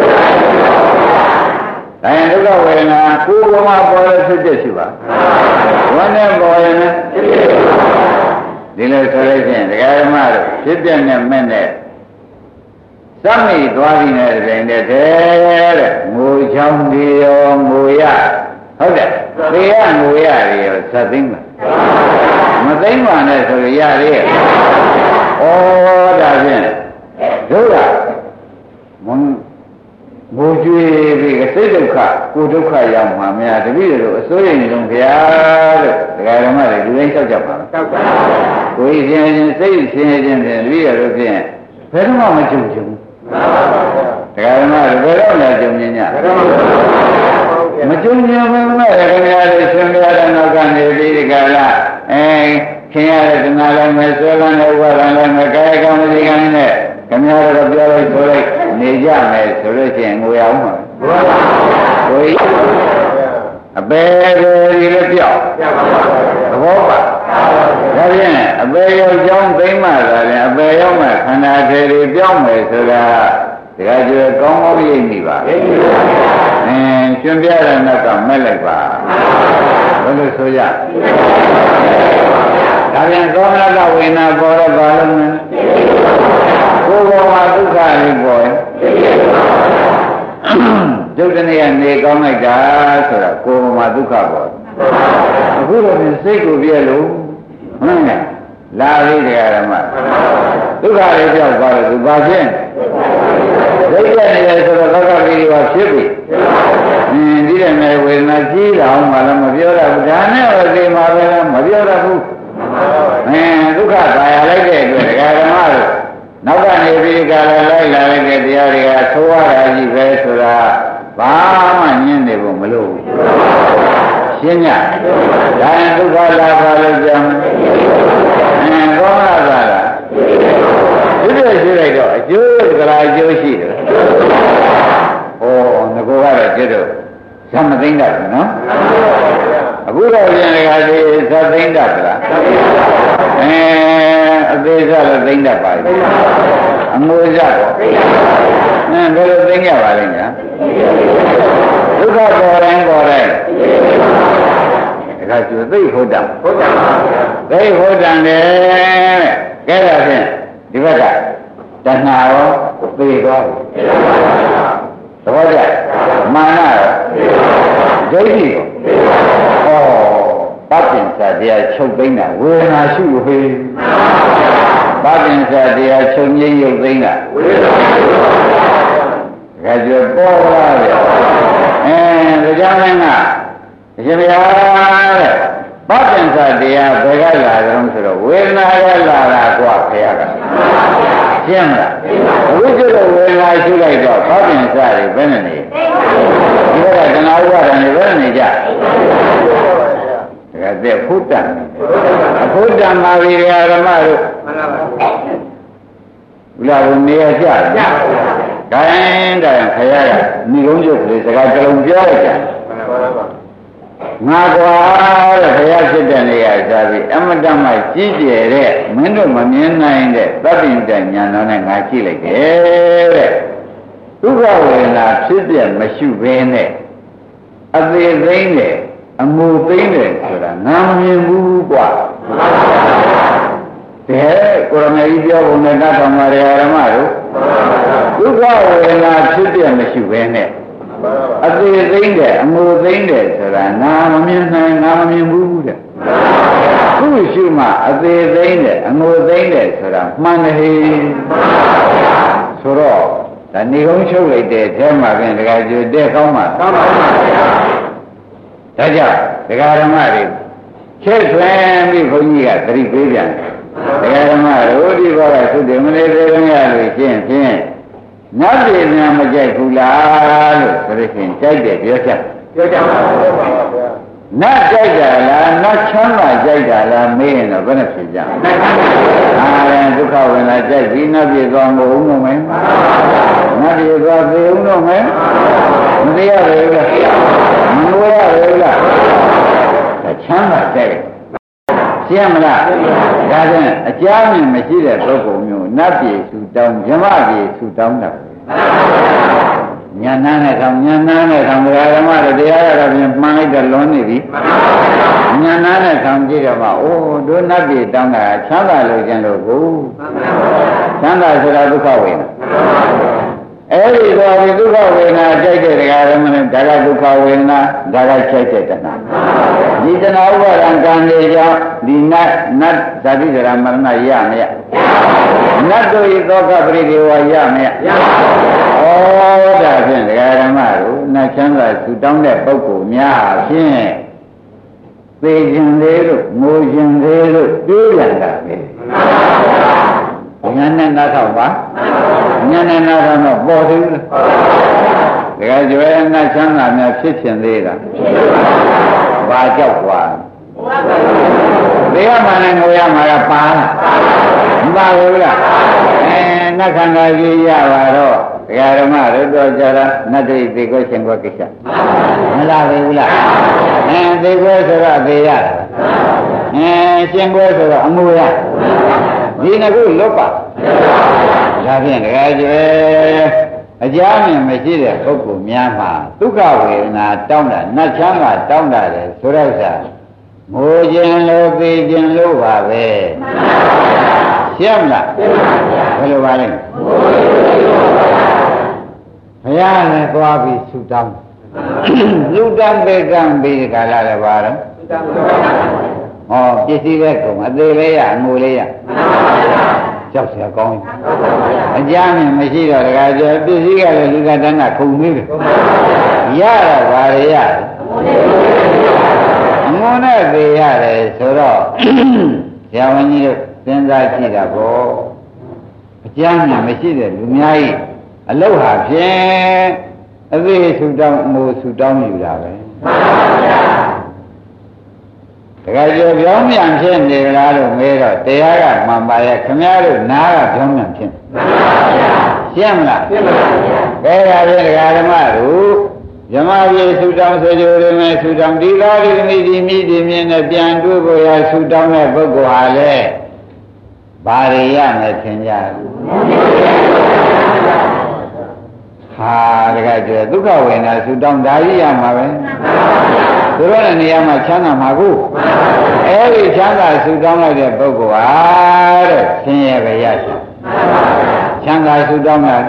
ဒါရင်ဒုက္ခဝေဒနာကိုယ်ကမှပေါ်လို့ဖြစ်ဖြစ်ရှိပါဝမ်းနဲ့ပေါ်ရင်ဒီလိုဆိုလို့ရှိရင်ဒကာဓမ္မတို့ဖြစ်ပြနဲ့မဲ့နဲ့သမိသွားပြီးတဲ့တိုင်တဲ့တဲ့ငိုချောင်းဒီရောငိုရဟုတ်တယ်သေရငိုရတွေရောသတ်သိမ့်မှာမသိမ့်ပါနဲ့ဆိုရရရဲ့ဩဒါဖြင့်တို့ကမငိုကြွေးပြီးစိတ်ဒုက္ခကိုဒုက္ခရောက်မှာများတပည့်တို့အစိုးရိမ်နေလုံးဗျာလို့ဒကာဓမ္မတွေလူတိုင်းကြောက်ကြပါလားကြောက်ပါဘူးကိုယ်ရှင်ရှင်စိတ်ရှင်ရှင်ဖြင့်တပည့်တို့ဖြင့်ဘယ်တော့မှမကြုံကြဘူးဒကာဓမ္မတွေဘယ်တော့မှကြုံနေညမကြုံကြဘူးမဲ့ခင်ဗျားတို့ရှင်ပြရတဲ့နောက်ကနေပြီးဒီကလာအဲခင်ရတဲ့တဏှာလည်းမဲ့ဆွဲလန်းတဲ့ဥပါဒံလည်းမဲ့ကာယကံမသိကံနဲ့ခင်ဗျားတို့ပြောလိုက်ဆိုလိုက်နေကြမယ်ဆိုလို့ရှိရင်ငိုရအောင်ပါကိုယ်အပေတွေလည်းပြောက်သဘောပါဒါဖြင့်အပေရောက်ကြောင်းသိမ့်မှသာလည်းအပေရောက်မှခန္ဓာတွေတွေပြောင်းမယ်ဆိုတာတခါကျကောင်းကောင်းရိပ်နေပါအင်းရှင်ပြတဲ့နောက်ကမဲ့လိုက်ပါဘယ်လိုဆိုရဒါပြန်သောမနတဝေနာပေါ်တော့ဘာလို့လဲကိုယ်ပေါ်မှာဒုက္ခတွေပေါ်ရင်ဒုက္ခနဲ့နေကောင်းလိုက်တာဆိုတာကိုယ်ပေါ်မှာဒုက္ခပေါ်အခုတော့စိတ်ကိုပြည့်လို့ဟုတ်လားလာပြီတရားဓမ္မဒုက္ခတွေကြောက်သွားတယ်သူဘာဖြစ်ဒိဋ္ဌိနေတယ်ဆိုတော့ဒုက္ခပြီးပါဖြစ်ပြီအင်းဒီတဲ့မဲ့ဝေဒနာကြီးတာအောင်မှလည်းမပြောရဘူးဒါနဲ့ပဲဒီမှာပဲမပြောရဘူးအင်းဒုက္ခပါရလိုက်တဲ့အတွက်တရားဓမ္မတို့နောက်ကနေပြီးကြလာလိုက်လာလိုက်တဲ့တရားတွေကသိုးရတာကြီးပဲဆိုတာဘာမှညင်းနေဖို့မလို့ရှင်းညဒါရင်ဒုက္ခလာပါလို့ကြောင်းအင်းကောင်းလာတာလားဒီလိုရှိလိုက်တော့အကျိုးကလာအကျိုးရှိတယ်ဩငကိုကတော့ကျတော့ဇမသိမ့်တာနော်အခုတော့ပြန်တခါစီဇသိမ့်တာလားအဲအသေးစားလည်းသိမ့်တတ်ပါပြီအငိုးစားတော့အဲဘယ်လိုသိမ့်ရပါလိမ့်ညာဒုက္ခပေါ်တိုင်းပေါ်တိုင်းဒါကကျွသိဟုတ်တာဟုတ်တာပါဗျာသိဟုတ်တယ်ကဲဒါဖြင့်ဒီဘက်ကတဏှာရောသိသွားပြီသဘောကျမာနရောဒိဋ္ဌိရောဩပပ္ပင်္စတရားချုပ်သိမ့်တာဝေဒနာရှိလို့ဟေးပပ္ပင်္စတရားချုပ်ငြိမ်းရုပ်သိမ့်တာဝေဒနာရှိလို့ဒါကြောပေါ်လာတယ်အဲဒါကြောင့်လည်းကအရှင်ဘုရားတဲ့ပပ္ပင်္စတရားဘယ်ကလာကြုံဆိုတော့ဝေဒနာကလာတာကွာဘုရားကရှင်းမလားဝိသုဒ္ဓဝေဒနာရှိလိုက်တော့ပပ္ပင်္စတွေဘယ်နဲ့နေဒီကတဏှာဥပါဒံတွေဘယ်နဲ့နေကြဒါကတဲ့ဖုတ္တံအဖုတ္တံမာဝိရဓမ္မတို့မှန်ပါပါဘုရားဘုနေရကြတယ်ကြပါဘူးဒါရင်တည်းခရရဏိကုံးကျုပ်ကလေးစကားတစ်လုံးပြောလိုက်ကြမှန်ပါပါငါကွာတဲ့ဘုရားဖြစ်တဲ့နေရာစားပြီးအမတ္တမကြီးကျယ်တဲ့မင်းတို့မမြင်နိုင်တဲ့သတ္တိတဉာဏ်တော်နဲ့ငါကြည့်လိုက်တယ်တဲ့ဒုက္ခဝေဒနာဖြစ်ပြမရှိဘဲနဲ့အသေးသိမ့်နဲ့အမှုသိမ့်တယ်ဆိုတာငါမမြင်ဘူးကွာတဲ့ကိုရမေကြီးပြောပုံနဲ့တတ်တော်မှာဓမ္မတို့ဒုက္ခဝေဒနာဖြစ်ပြမရှိဘဲနဲ့အသေးသိမ့်တယ်အမှုသိမ့်တယ်ဆိုတာငါမမြင်နိုင်ငါမမြင်ဘူးတဲ့ခုအခုရှိမှအသေးသိမ့်တဲ့အငိုသိမ့်တဲ့ဆိုတာမှန်တယ်ဟိဆိုတော့ဒါနေကုန်းချုပ်လိုက်တဲ့အဲမှာပြင်ဒကာကျွတ်တဲ့ကောင်းမှာကောင်းပါပါဗျာဒါကြောင့်ဒကာဓမ္မတွေချဲ့ဆွဲပြီးဘုန်းကြီးကသတိပေးပြန်ဒကာဓမ္မတို့ဒီဘောကသုတေမလေးသေးရလို့ရှင်းဖြင့်နတ်ပြည်များမကြိုက်ဘူးလားလို့ဆိုလို့ရှိရင်ကြိုက်တယ်ပြောချက်ပြောချက်ပါဗျာနတ်ကြိုက်တာလားနတ်ချမ်းသာကြိုက်တာလားမေးရင်တော့ဘယ်နဲ့ဖြစ်ကြလဲအာရဒုက္ခဝေဒနာကြိုက်ပြီးနတ်ပြည်သွားမဟုတ်ဘူးမယ်နတ်ပြည်သွားသေဦးတော့မယ်မသိရဘူးလားမငိုရဘူးလားချမ်းသာကြိုက်ရှင်းမလားဒါကြောင့်အကြမ်းမြင်မရှိတဲ့ပုဂ္ဂိုလ်မျိုးနတ်ပြည်ဆူတောင်းဇမပြည်ဆူတောင်းတာညာနာနဲ့ကောင်ညာနာနဲ့ကောင်ဓမ္မတွေတရားရတာပြင်မှန်လိုက်တော့လွန်နေပြီညာနာနဲ့ကောင်ကြည့်တော့မှအိုးတို့နတ်ပြည်တောင်းတာချမ်းသာလို့ကျင်လို့ကိုချမ်းသာဆိုတာဒုက္ခဝေဒနာအဲ့ဒီတော့ဒီဒုက္ခဝေဒနာကြိုက်တဲ့တရားဓမ္မနဲ့ဒါကဒုက္ခဝေဒနာဒါကကြိုက်တဲ့တဏှာဒီတဏှာဥပါဒံကံတွေကြောင့်ဒီနတ်နတ်ဇာတိဒရာမရဏရမရနတ်တို့ဤသောကပရိဒေဝရမရဩဒါဖြင့်တရားဓမ္မတို့နတ်ချမ်းသာသူတောင်းတဲ့ပုဂ္ဂိုလ်များဖြင့်သေခြင်းသေးလို့ငိုခြင်းသေးလို့ပြေးပြန်တာပဲညာနဲ့နားထောက်ပါညာနဲ့နားထောက်တော့ပေါ်သေးဘူးလားတကယ်ကျွဲနတ်ချမ်းသာများဖြစ်ခြင်းသေးလားဘာကြောက်กว่าသေရမှလည်းငိုရမှာကပါလားမပါဘူးလားအဲနတ်ခန္ဓာကြီးရပါတော့ဒကာဓမ္မတို့တော့ကြတာနတ်တိသေကိုရှင်ကိုကိစ္စမလားဘူးလားအဲသေကိုဆိုတော့သေရတာအဲရှင်ကိုဆိုတော့အမှုရဒီနှစ်ခုလွတ်ပါဒါဖြင့်ဒကာကျွဲအကြမ်းမြင်မရှိတဲ့ပုဂ္ဂိုလ်များမှာဒုက္ခဝေဒနာတောင်းတာနတ်ချမ်းသာတောင်းတာလေဆိုတော့ဆာငိုခြင်းလို့သိခြင်းလို့ပါပဲရှင်းမလားဘယ်လိုပါလဲဘုရားလည်းသွားပြီးဆူတောင်းလူတံပေကံပြီးကာလလည်းပါတော့ဟောပစ္စည်းပဲကုန်အသေးလေးရအငိုလေးရကြောက်เสียကောင်းအကြမ်းမြင်မရှိတော့တခါကျပစ္စည်းကလည်းလူကတန်းကခုံနေတယ်ရတော့ဗာရရအငုံနဲ့သေးရတယ်ဆိုတော့ဆရာဝန်ကြီးတို့စဉ်းစားကြည့်တာပေါ့အကြမ်းမြင်မရှိတဲ့လူများကြီးအလုတ်ဟာဖြင့်အသေးဆူတောင်းအမိုးဆူတောင်းယူတာပဲတခါကျပြောင်းပြန်ဖြစ်နေကြလားလို့မေးတော့တရားကမှန်ပါရဲ့ခင်ဗျားတို့နားကပြောင်းပြန်ဖြစ်ရှင်းမလားရှင်းပါပါဘယ်ဟာလဲဒကာဓမ္မတို့ဇမပြေဆူတောင်းဆိုကြရမယ်ဆူတောင်းဒီကားဒီမိဒီမိဒီမြင်းနဲ့ပြန်တွေ့ဖို့ရဆူတောင်းတဲ့ပုဂ္ဂိုလ်ဟာလေဘာတွေရမယ်ထင်ကြဟာတခါကျဒုက္ခဝေဒနာဆူတောင်းဒါကြီးရမှာပဲသူတို့ရဲ့နေရာမှာချမ်းသာမှာကိုအဲဒီချမ်းသာဆူတောင်းလိုက်တဲ့ပုဂ္ဂိုလ်ဟာတဲ့ဆင်းရဲပဲရရှိချမ်းသာဆူတောင်းတာ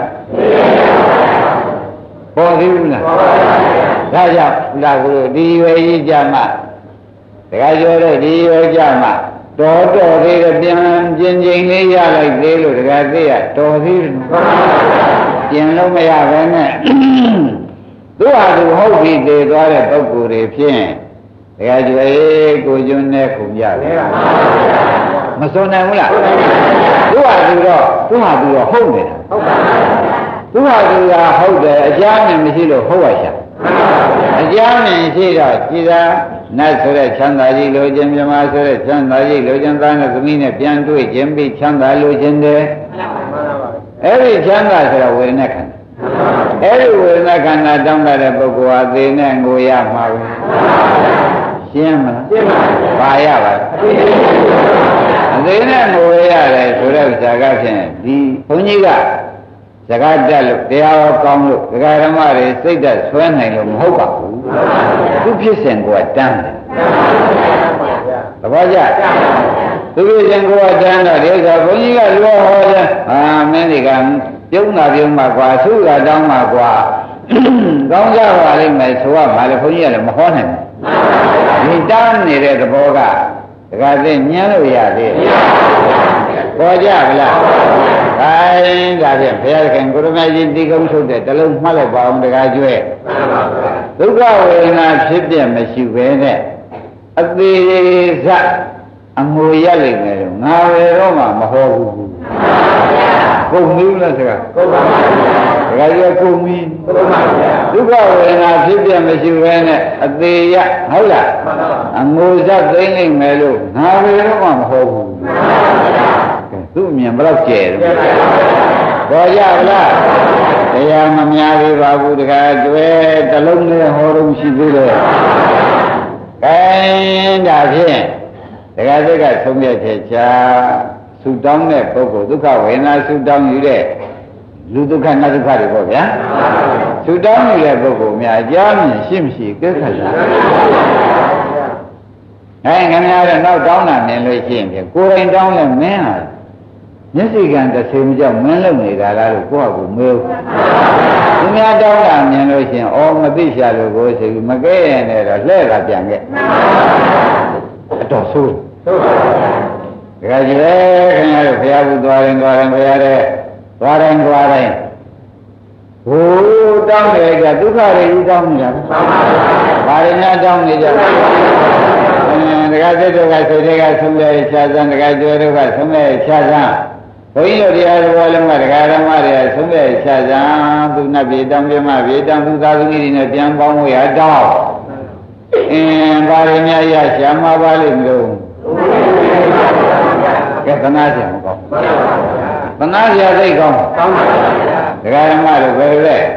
ပေါ်သေးဘူးလားဒါကြောင့်လာကိုဒီရွယ်ကြီးကြမှာတခါကျော်တဲ့ဒီရွယ်ကြမှာတော်တော်သေးတယ်ပြန်ကျင်ကျင်လေးရလိုက်သေးလို့တခါသေးရတော်သေးတယ်ပြင်လို့မရပဲနဲ့သူဟာသူဟုတ်ပြီတည်သွားတဲ့ပုဂ္ဂိုလ်တွေဖြင့်တကယ်ကြွေကိုကျွန်းနဲ့ခုပြတယ်မစွန်နိုင်ဘူးလားသူဟာသူတော့သူဟာသူတော့ဟုတ်နေတာဟုတ်ပါဘူးသူဟာသူကဟုတ်တယ်အကြမ်းနဲ့မရှိလို့ဟုတ်ပါရှာအကြမ်းနဲ့ရှိတော့ကြည်သာနတ်ဆိုတဲ့ချမ်းသာကြီးလိုခြင်းမြမဆိုတဲ့ချမ်းသာကြီးလိုခြင်းသားနဲ့သမီးနဲ့ပြန်တွေ့ခြင်းပြီးချမ်းသာလိုခြင်းတယ်အဲ့ဒီချမ်းသာဆိုတော့ဝေဒနာခန္ဓာအဲ့ဒီဝေဒနာခန္ဓာတောင်းတဲ့ပုဂ္ဂိုလ်ဟာသေနဲ့ငိုရမှာပဲရှင်းမလားရှင်းပါပါရပါအသေးနဲ့ငိုရတယ်ဆိုတဲ့ဇာကဖြင့်ဒီဘုန်းကြီးကဇကာတက်လို့တရားဟောကောင်းလို့ဒကာဓမ္မတွေစိတ်သက်ဆွဲနိုင်လို့မဟုတ်ပါဘူးသူဖြစ်စဉ်ကတန်းတယ်သဘောကျသူဖြစ်စဉ်ကတန်းတော့ဒီဥစ္စာဘုန်းကြီးကလောဟောတယ်ဟာမင်းဒီကပြုံးတာပြုံးမှာကွာသူ့ကတောင်းမှာကွာကောင်းကြပါလိမ့်မယ်ဆိုရမှာလေဘုန်းကြီးကလည်းမဟောနိုင်ဘူးဒီတန်းနေတဲ့သဘောကတခါသိညံလို့ရသေးတယ်ပေါ်ကြဗလားအဲဒါဖြင့်ဘုရားခင်ကိုရမကြီးဒီကုန်းထုတ်တဲ့တလုံးမှတ်လိုက်ပါအောင်တခါကျွဲဒုက္ခဝေဒနာဖြစ်ပြမရှိဘဲနဲ့အသေးစအငိုရလိမ့်မယ်လို့ငါပဲတော့မှမဟုတ်ဘူးကုန်ပြီလားစကားကုန်ပါပါတခါကျွဲကုန်ပြီကုန်ပါဗျာဒုက္ခဝေဒနာဖြစ်ပြမရှိဘဲနဲ့အသေးရဟုတ်လားအငိုစသိမ့်လိမ့်မယ်လို့ငါပဲတော့မှမဟုတ်ဘူးသူ့အမြင်ဘယ်တော့ကျဲတယ်ပေါ်ကြဗလားတရားမများသေးပါဘူးတခါကျွဲတလုံးနဲ့ဟောတော့ရှိသေးတယ်အဲဒါဖြင့်တခါစိတ်ကဆုံးဖြတ်ချက်ချဆူတောင်းတဲ့ပုဂ္ဂိုလ်ဒုက္ခဝေဒနာဆူတောင်းယူတဲ့လူဒုက္ခနတ်ဒုက္ခတွေပေါ့ဗျာဆူတောင်းနေတဲ့ပုဂ္ဂိုလ်များအကြမ်းမြင်ရှိမရှိကဲခါလားအဲခင်ဗျားတို့နောက်တောင်းတာမြင်လို့ရှိရင်ကိုယ်တိုင်တောင်းလဲမင်းဟာမျက်စိကံတစ်ချိန်မကြောက်မင်းလုံနေတာလားလို့ကိုယ့်အကူမေးသူများတောင်းတာမြင်လို့ရှိရင်အော်မသိရှာလို့ကိုဆိုပြီးမကဲရနဲ့တော့လှဲ့တာပြန်ခဲ့အတော်ဆိုးတခါကြီးလေခင်ဗျားတို့ဘုရားဘူးသွားရင်သွားရင်ဘုရားတဲ့သွားတိုင်းသွားတိုင်းဟိုတောင်းတယ်ကဒုက္ခတွေကြီးတောင်းနေတာဘာရင်းတောင်းနေကြလဲတခါစိတ်တို့ကစိတ်တွေကဆုံးလဲခြားစမ်းတခါကျွဲတို့ကဆုံးလဲခြားစမ်းဘုန်းကြီးတို့တရားတော်လုံးကတခါဓမ္မတွေကဆုံးလဲခြားစမ်းသူနတ်ပြည်တောင်းပြမပြည်တောင်းသူသာသမီတွေနဲ့ပြန်ပေါင်းလို့ရတော့အင်းဘာရင်းများရရှာမပါလိမ့်မလို့ကဲသနာကြမကောင်းသနာကြသိကောင်းကောင်းပါဗျာဒကာဓမ္မတို့ပဲလေဉာဏ်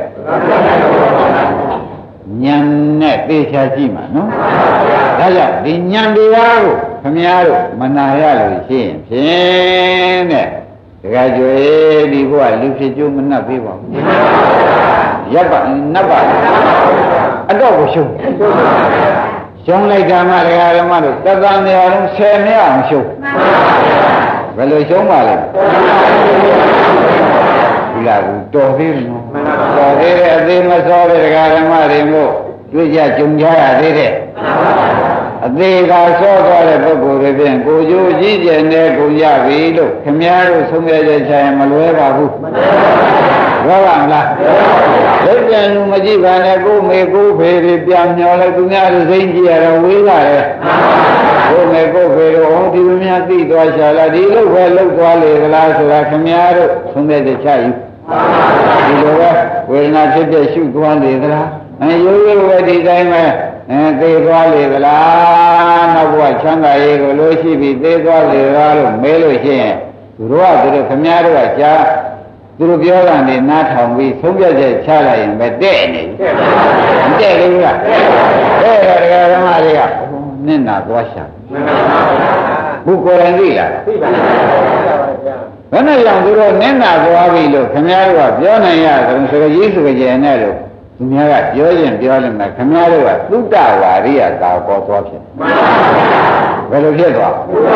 နဲ့သိချာကြည့်မှာနော်ဒါကြောင့်ဒီဉာဏ်တရားကိုခမည်းတော်မနာရလို့ရှိရင်ဖြင့်တဲ့ဒကာကျွေးဒီဘုရားလူဖြစ်ကျိုးမနှက်ပေးပါဘူးရပ်ပါနတ်ပါအတော့ကိုရှုံးရှုံးလိုက်တာမှဒကာဓမ္မတို့သတ္တနေရာလုံးဆယ်နှစ်အောင်ရှုံးဘယ်လိုရှုံးပါလဲဒီလာဘူးတော်သေးတယ်နော်တော်သေးတယ်အသေးမစောတဲ့ဒကာဓမ္မတွေမို့တွေ့ကြကြုံကြရသေးတယ်အသေးကစောသွားတဲ့ပုဂ္ဂိုလ်တွေဖြင့်ကိုကျိုးကြီးကျယ်နေကုန်ကြပြီလို့ခင်ဗျားတို့ဆုံးဖြတ်ချက်ချရင်မလွဲပါဘူးပြောပါမလားသိပြန်လူမကြည့်ပါနဲ့ကိုမေကိုဖေတွေပြန်မျောလဲသူများတို့စိမ့်ကြည့်ရတော့ဝေးလာတယ်ကိုမေကိုဖေတို့ဟောဒီလူများသိသွားရှာလာဒီလောက်ပဲလောက်သွားလေသလားဆိုတာခင်ဗျားတို့ဆုံးဖြတ်ချက်ချယူဒီလိုပဲဝေဒနာဖြစ်ဖြစ်ရှုသွားလေသလားအဲရိုးရိုးပဲဒီတိုင်းပဲအဲသေသွားလေသလားနောက်ဘဝချမ်းသာရေးကိုလို့ရှိပြီးသေသွားလေသလားလို့မေးလို့ရှိရင်သူတို့ကသူတို့ခင်ဗျားတို့ကကြားသူတို့ပြောတာနေနားထောင်ပြီးဆုံးဖြတ်ချက်ချလိုက်ရင်ပဲတဲ့နေပြီမတဲ့ဘူးလားတဲ့တော့တရားဓမ္မတွေကနင့်နာသွားရှာဘုကိုယ်ရင်သိလားသိပါပါဘယ်နဲ့ကြောင့်သူတို့နင့်နာသွားပြီလို့ခင်ဗျားတို့ကပြောနိုင်ရတယ်ဆိုတော့ရေးဆိုကြတယ်နဲ့လို့သူများကပြောရင်ပြောလိမ့်မယ်ခင်ဗျားတို့ကသုတ္တဝါရိယကာပေါ်သွားဖြစ်ဘယ်လိုဖြစ်သွား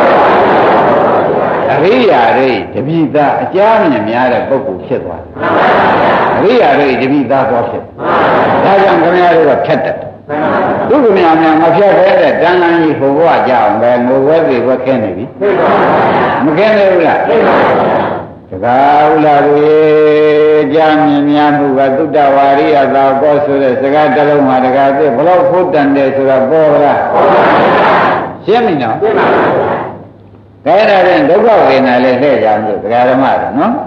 အရိယာတွေတပိသအကြမ်းမြင်များတဲ့ပုဂ္ဂိုလ်ဖြစ်သွားအရိယာတွေတပိသသွားဖြစ်ဒါကြောင့်ခင်ဗျားတို့ကဖြတ်တယ်သူကများများမဖြတ်ခဲ့တဲ့တန်လန်းကြီးဟိုဘဝကြအောင်ပဲငိုဝဲသေးဝဲခင်းနေပြီမခင်းနေဘူးလားတကားဥလာကြီးကြာမြင်များမှုကသုတ္တဝါရိယသာကောဆိုတဲ့စကားတစ်လုံးမှာတကားသိဘလို့ဖို့တန်တယ်ဆိုတာပေါ်လားရှင်းပြီနော်ဒါရတဲ့ဒုက္ခဝေဒနာလေးလှည့်ကြလို့ဒကာဓမ္မတွေနော်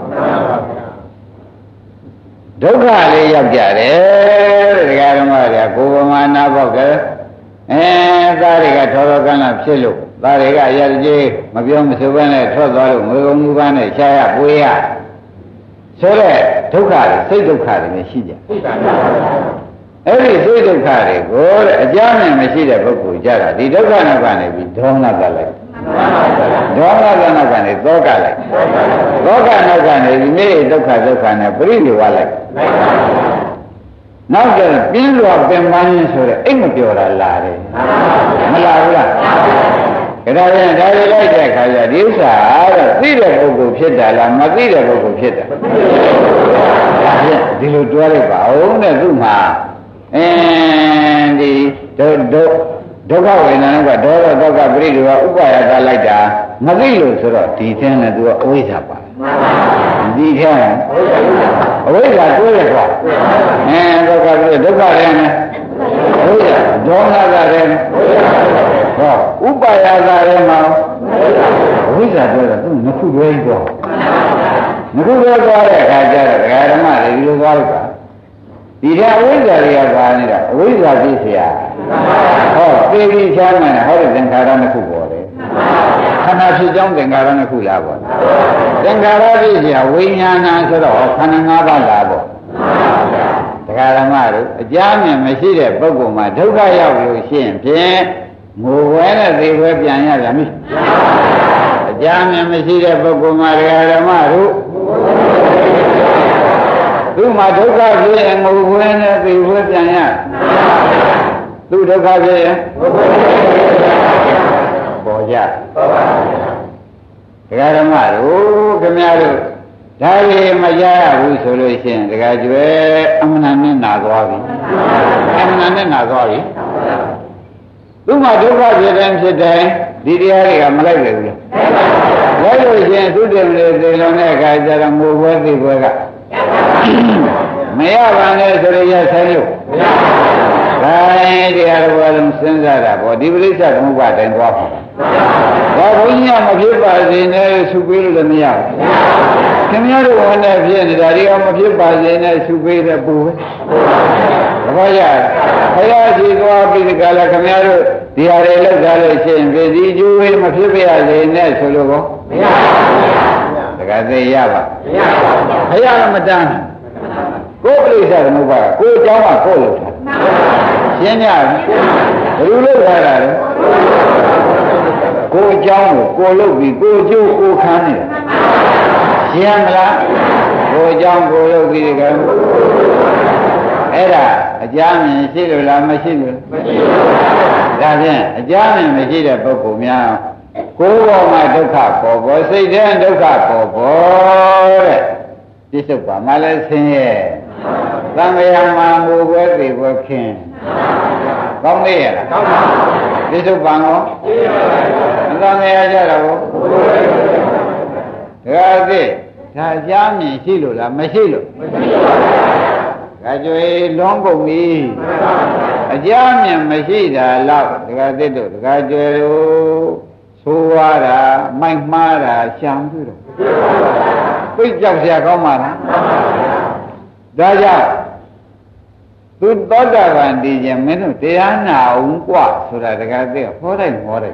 ဒုက္ခလေးရောက်ကြတယ်ဒကာဓမ္မတွေကိုယ်ပမာဏပေါက်တယ်အဲသားတွေကထောတော်ကန်းလာဖြစ်လို့သားတွေကအရကြီးမပြောမဆိုဘဲနဲ့ထွက်သွားလို့ငွေကုန်မှုပန်းနဲ့ရှားရပွေးရဆိုတဲ့ဒုက္ခတွေစိတ်ဒုက္ခတွေလည်းရှိကြအဲ့ဒီစိတ်ဒုက္ခတွေကိုတဲ့အကြမ်းနဲ့မရှိတဲ့ပုဂ္ဂိုလ်ကြတာဒီဒုက္ခနဲ့ကနေပြီးဒေါမနကလိုက်ဒေါမနကနဲ့ကနေသောကလိုက်သောကနဲ့ကနေဒီနေ့ဒုက္ခဒုက္ခနဲ့ပရိနိဗ္ဗာန်လိုက်နောက်ကျပြင်းစွာပင်ပန်းခြင်းဆိုတဲ့အိတ်မပြောတာလာတယ်မလာဘူးလားဒါပြန်ဒါတွေလိုက်တဲ့အခါကျဒီဥစ္စာတော့သိတဲ့ပုဂ္ဂိုလ်ဖြစ်တာလားမသိတဲ့ပုဂ္ဂိုလ်ဖြစ်တာဒါဖြင့်ဒီလိုတွဲလိုက်ပါဦးတဲ့သူ့မှာအင်းဒီဒုဒုဒဒုက္ခဝေဒနာကဒေါသဒုက္ခပရိဒေဝဥပါယတာလိုက်တာမသိလို့ဆိုတော့ဒီထင်းနဲ့သူကအဝိဇ္ဇာပါဒီထင်းအဝိဇ္ဇာတွဲရကွာအဲဒုက္ခပရိဒုက္ခလည်းနဲ့အဝိဇ္ဇာဒေါသကလည်းဟောဥပါယတာလည်းမှာအဝိဇ္ဇာတွဲတော့သူနှစ်ခုတွဲတော့နှစ်ခုတွဲသွားတဲ့အခါကျတော့ဒကာဓမ္မတွေဒီလိုသွားလိုက်ပါဒီတဲ့အဝိဇ္ဇာတွေကပါနေတာအဝိဇ္ဇာပြည့်စရာဟောသိပြီးချမ်းမှန်ဟောတဲ့သင်္ခါရနှစ်ခုပေါ်တယ်ခန္ဓာဖြစ်ကြောင်းသင်္ခါရနှစ်ခုလားပေါ့သင်္ခါရပြည့်စရာဝိညာဏဆိုတော့ခန္ဓာ၅ပါးလားပေါ့တရားဓမ္မတို့အကြမ်းမြင်မရှိတဲ့ပုဂ္ဂိုလ်မှာဒုက္ခရောက်လို့ရှိရင်ဖြင့်ငိုဝဲနဲ့သေဝဲပြန်ရပြန်ပြီအကြမ်းမြင်မရှိတဲ့ပုဂ္ဂိုလ်မှာတရားဓမ္မတို့သူ့မှာဒုက္ခဖြစ်ရင်ငိုဝဲနဲ့သေဝဲပြန်ရသူဒုက္ခဖြစ်ရင်ပေါ်ကြတရားဓမ္မတို့ခင်ဗျားတို့ဒါကြီးမရရဘူးဆိုလို့ရှိရင်တရားကျွဲအမှန်နဲ့နာသွားပြီအမှန်နဲ့နာသွားပြီသူ့မှာဒုက္ခဖြစ်တိုင်းဖြစ်တိုင်းဒီတရားတွေကမလိုက်လေဘူးလားလိုက်လို့ရှိရင်သူတည်းလေသေလုံးတဲ့အခါကျတော့ငိုပွဲသိပွဲကမရပါနဲ့ဆိုရရဆိုင်လို့ဒါတရားတော်ဘာလုံးစဉ်းစားတာပေါ့ဒီပရိစ္ဆေသမုပ္ပါတိုင်းသွားပါဘာဘုန်းကြီးကမဖြစ်ပါစေနဲ့ဆုပေးလို့လည်းမရဘူးခင်ဗျားတို့ဝန်နဲ့ဖြစ်နေတာဒီကမဖြစ်ပါစေနဲ့ဆုပေးတဲ့ပူပဲဘာရဘုရားရှိသွားပြီးဒီကလာခင်ဗျားတို့ဒီဟာတွေလောက်ထားလို့ရှိရင်ပြည်စည်းကျိုးဝေးမဖြစ်ပါစေနဲ့ဆိုလို့ကောမရဘူးတကယ်သိရပါမရပါဘူးဘုရားကမတန်းကိုယ်ပရိစ္ဆေသမုပ္ပါကိုယ်အကြောင်းကကိုယ်လို့ထားရှင်းကြဘယ်လိုလုပ်ထားတာလဲကိုယ်အကြောင်းကိုကိုယ်လုပ်ပြီးကိုယ်အကျိုးကိုယ်ခံနေတာရှင်းမလားကိုယ်အကြောင်းကိုယ်လုပ်ပြီးဒီကံအဲ့ဒါအကြမ်းမြင်ရှိလို့လားမရှိလို့မရှိဘူးဒါဖြင့်အကြမ်းမြင်မရှိတဲ့ပုဂ္ဂိုလ်များကိုယ်ပေါ်မှာဒုက္ခပေါ်ပေါ်စိတ်ထဲဒုက္ခပေါ်ပေါ်တဲ့ပြစ္ဆုတ်ပါမှလည်းဆင်းရဲသံဃာမှာငိုပွဲသိပွဲခင်းကောင်းသေးရဲ့လားကောင်းပါဘူးပြစ္ဆုတ်ပါကောသံဃာကြတော့ဒါသိဒါကြားမြင်ရှိလို့လားမရှိလို့မရှိပါဘူးဒါကြွေလွန်ကုန်ပြီအကြားမြင်မရှိတာတော့ဒကာသစ်တို့ဒကာကြွေတို့သိုးရတာမိုက်မှားတာရှံပြုတော့သိကြောက်เสียကောင်းပါလားဒါကြောင့်သူသောတာပန်တည်ခြင်းမင်းတို့တရားနာအောင်กว่าဆိုတာတကယ်သိဟောတိုင်းဟောတိုင်း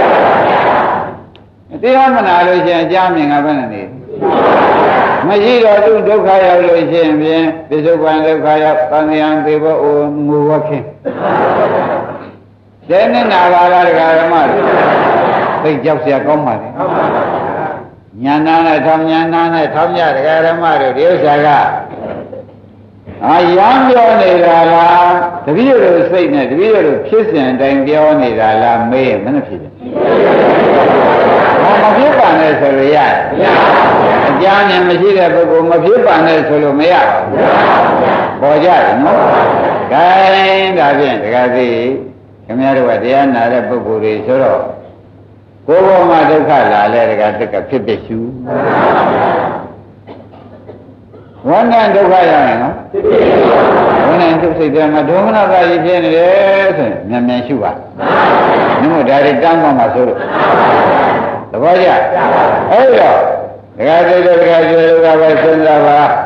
တရားမနာလို့ရှိရင်အကြမြင်ကဘယ်နဲ့နေမရှိတော့သူဒုက္ခရောက်လို့ရှိရင်ဖြင့်ပိစုပန်ဒုက္ခရောက်သံဃာသေဘောအိုငူဝခင်တဲ့နဲ့နာပါလားတရားဓမ္မတွေသိကြောက်เสียကောင်းပါလေညာနာနဲ့ထောင်ညာနာနဲ့ထောင်ရတရားဓမ္မတွေဒီဥစ္စာကအာရမ်းပြောနေတာလားတပည့်တို့စိတ်နဲ့တပည့်တို့ဖြစ်စဉ်အတိုင်းပြောနေတာလားမေးရင်မနှဖြစ်ဘူးမဖြစ်ပါနဲ့ဆိုလို့ရတယ်အကြမ်းနဲ့မရှိတဲ့ပုဂ္ဂိုလ်မဖြစ်ပါနဲ့ဆိုလို့မရဘူးပေါ်ကြတယ်နော်ဂိုင်းဒါဖြင့်တခါသိခင်ဗျားတို့ကတရားနာတဲ့ပုဂ္ဂိုလ်တွေဆိုတော့ကိုယ်ပေါ်မှာဒုက္ခလာလဲတကတက်ကဖြစ်ဖြစ်ရှုဝန္တန်ဒုက္ခရောက်ရင်နော်ဝန္တန်ဒုက္ခစိတ်ထဲမှာဒုမနတာကြီးဖြစ်နေတယ်ဆိုရင်မြန်မြန်ရှုပါနမို့ဒါတွေတန်းသွားမှာဆိုလို့သဘောကျအဲ့တော့ဒကာစိတ်ဒကာကျွေးဒကာပဲစဉ်းစားပါဩ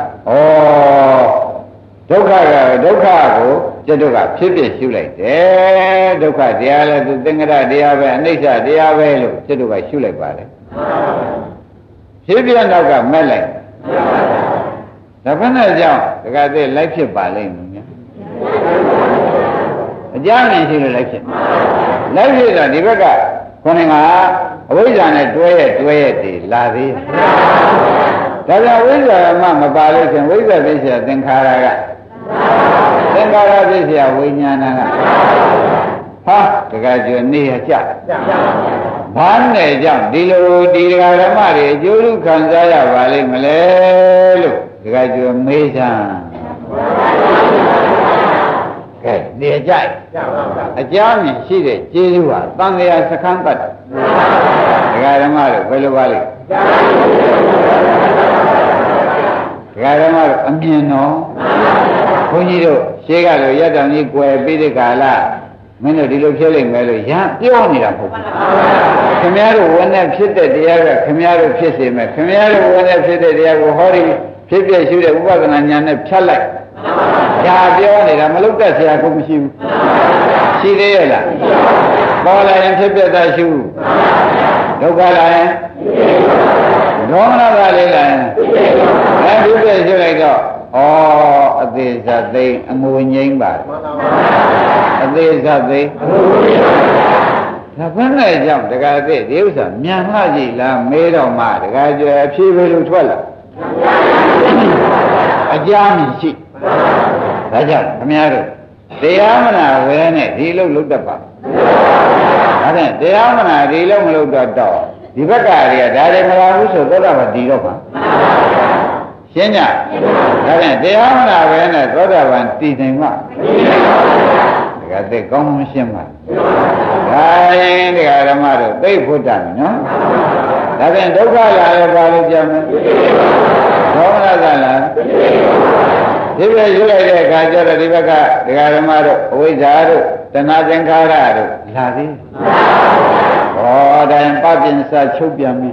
ဒုက္ခကဒုက္ခကိုจิตဒုက္ခဖြစ်ဖြစ်ရှုလိုက်တယ်ဒုက္ခတရားလည်းသူသင်္ကရတရားပဲအနိစ္စတရားပဲလို့จิตဒုက္ခရှုလိုက်ပါတယ်ဖြစ်ပြနောက်ကမက်လိုက်ဒါဘယ်နဲ့ကြောင့်ဒကာသိလိုက်ဖြစ်ပါလိမ့်မယ်အကြမ်းနဲ့ရှိလို့လိုက်ဖြစ်လိုက်ဖြစ်တော့ဒီဘက်ကခေါင်းကအဝိဇ္ဇာနဲ့တွဲရဲ့တွဲရဲ့တည်လာသေးဒါကြောင့်ဝိဇ္ဇာမှမပါလို့ရှင်ဝိဇ္ဇာသိစေသင်္ခါရကသင်္ခါရသိစေဝိညာဏကဟာတကယ်ကျွနေရကြဘာနဲ့ကြောင့်ဒီလိုဒီဒကာဓမ္မတွေအကျိုးလူခံစားရပါလိမ့်မလဲလို့ဒကာကျွမေးချမ်းကဲနေကြအကြောင်းမြင်ရှိတဲ့ကျေးဇူးဟာသံဃာစခန်းတတ်ဒကာဓမ္မတို့ဘယ်လိုပါလဲဒကာဓမ္မတို့အမြင်တော်ဘုန်းကြီးတို့ရှေးကလို့ရတ္တံကြီးကွယ်ပြီးတဲ့ကာလမင်းတို့ဒီလိုဖြစ်လိမ့်မယ်လို့ရပြောနေတာမဟုတ်ဘူးခင်ဗျားတို့ဝန်နဲ့ဖြစ်တဲ့တရားကခင်ဗျားတို့ဖြစ်စေမယ်ခင်ဗျားတို့ဝန်နဲ့ဖြစ်တဲ့တရားကိုဟောဒီဖြစ်ဖြစ်ရှုတဲ့ဥပဒနာဉာဏ်နဲ့ဖြတ်လိုက်ဒါပြောနေတာမလုတ်တဲ့ဆရာကိုမရှိဘူးရှိသေးရဲ့လားပေါ်လာရင်ဖြစ်ဖြစ်သာရှုဒုက္ခလာရင်ဒေါမနကလေးလာရင်အဲဖြစ်ဖြစ်ရှုလိုက်တော့ဩအသေးစသိအငိုငိမ့်ပါအသေးစသိအငိုငိမ့်ပါဒါဘယ်နဲ့ကြောင့်တခါသိဒီဥစ္စာမြန်လှကြည့်လားမေးတော့မှတခါကျအဖြေပဲလို့ထွက်လာအကြာမြင်ရှိဒါကြောင့်ခမည်းတော်တရားမနာပဲနဲ့ဒီလိုလုပ်တတ်ပါဒါနဲ့တရားမနာဒီလိုမလုပ်တော့တော့ဒီဘက်ကတွေကဒါတွေမလာဘူးဆိုသောတာပန်ဒီတော့ပါရှင်းကြဒါနဲ့တရားမနာပဲနဲ့သောတာပန်တည်နိုင်မှာဒါကသိကောင်းမှရှင်းပါဒါရင်တရားဓမ္မတို့သိဖို့တတ်မယ်နော်ဒါဖြင့်ဒုက္ခလာရပါလို့ပြောမယ်ဒေါမနကလာဒီပဲရွလိုက်တဲ့အခါကျတော့ဒီဘက်ကဒကာဓမ္မတို့အဝိဇ္ဇာတို့တဏှာသင်္ခါရတို့လာသည်ဟောတိုင်းပပင်းစာချုပ်ပြန်ပြီ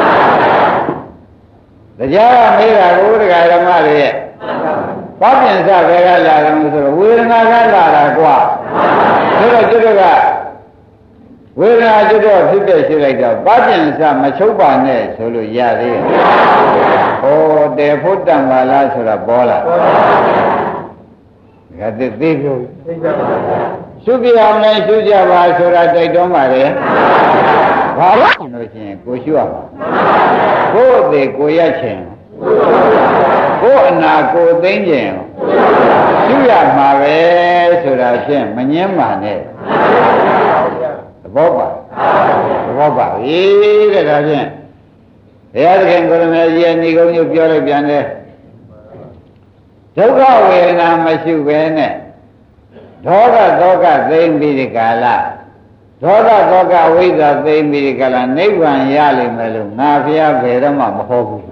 တရားကမေးတာကိုဒကာဓမ္မတွေရဲ့ပပင်းစာဘယ်ကလာတယ်ဆိုတော့ဝေဒနာကလာတာကွာဆိုတော့ကျွတ်ကဝေဒနာကျွတ်တော့ဖြစ်ဖြစ်ရှိလိုက်တော့ပပင်းစာမချုပ်ပါနဲ့ဆိုလို့ရသေးတယ်ဟောတေဖို့တံပါလားဆိုတာပေါ်လာဒါကသေးပြောသိကြပါဘူးရှုပြအောင်လည်းရှုကြပါဆိုတာတိုက်တွန်းပါတယ်ဘာလို့လို့ရှိရင်ကိုရှုရမှာကိုယ်သေးကိုရခြင်းကိုယ်အနာကိုသိမ့်ခြင်းရှုရမှာပဲဆိုတာဖြင့်မငင်းပါနဲ့သဘောပါသဘောပါပြီတဲ့ဒါဖြင့်ဘုရားသခင်ကိုရမေကြီးရဲ့ဏိဂုံးမျိုးပြောလိုက်ပြန်တယ်ဒုက္ခဝေဒနာမရှိပဲနဲ့ဒေါသသောကသိမ့်ပြီးဒီကာလဒေါသသောကဝိဇ္ဇာသိမ့်ပြီးဒီကာလနိဗ္ဗာန်ရလိမ့်မယ်လို့ငါဘုရားဘယ်တော့မှမဟောဘူး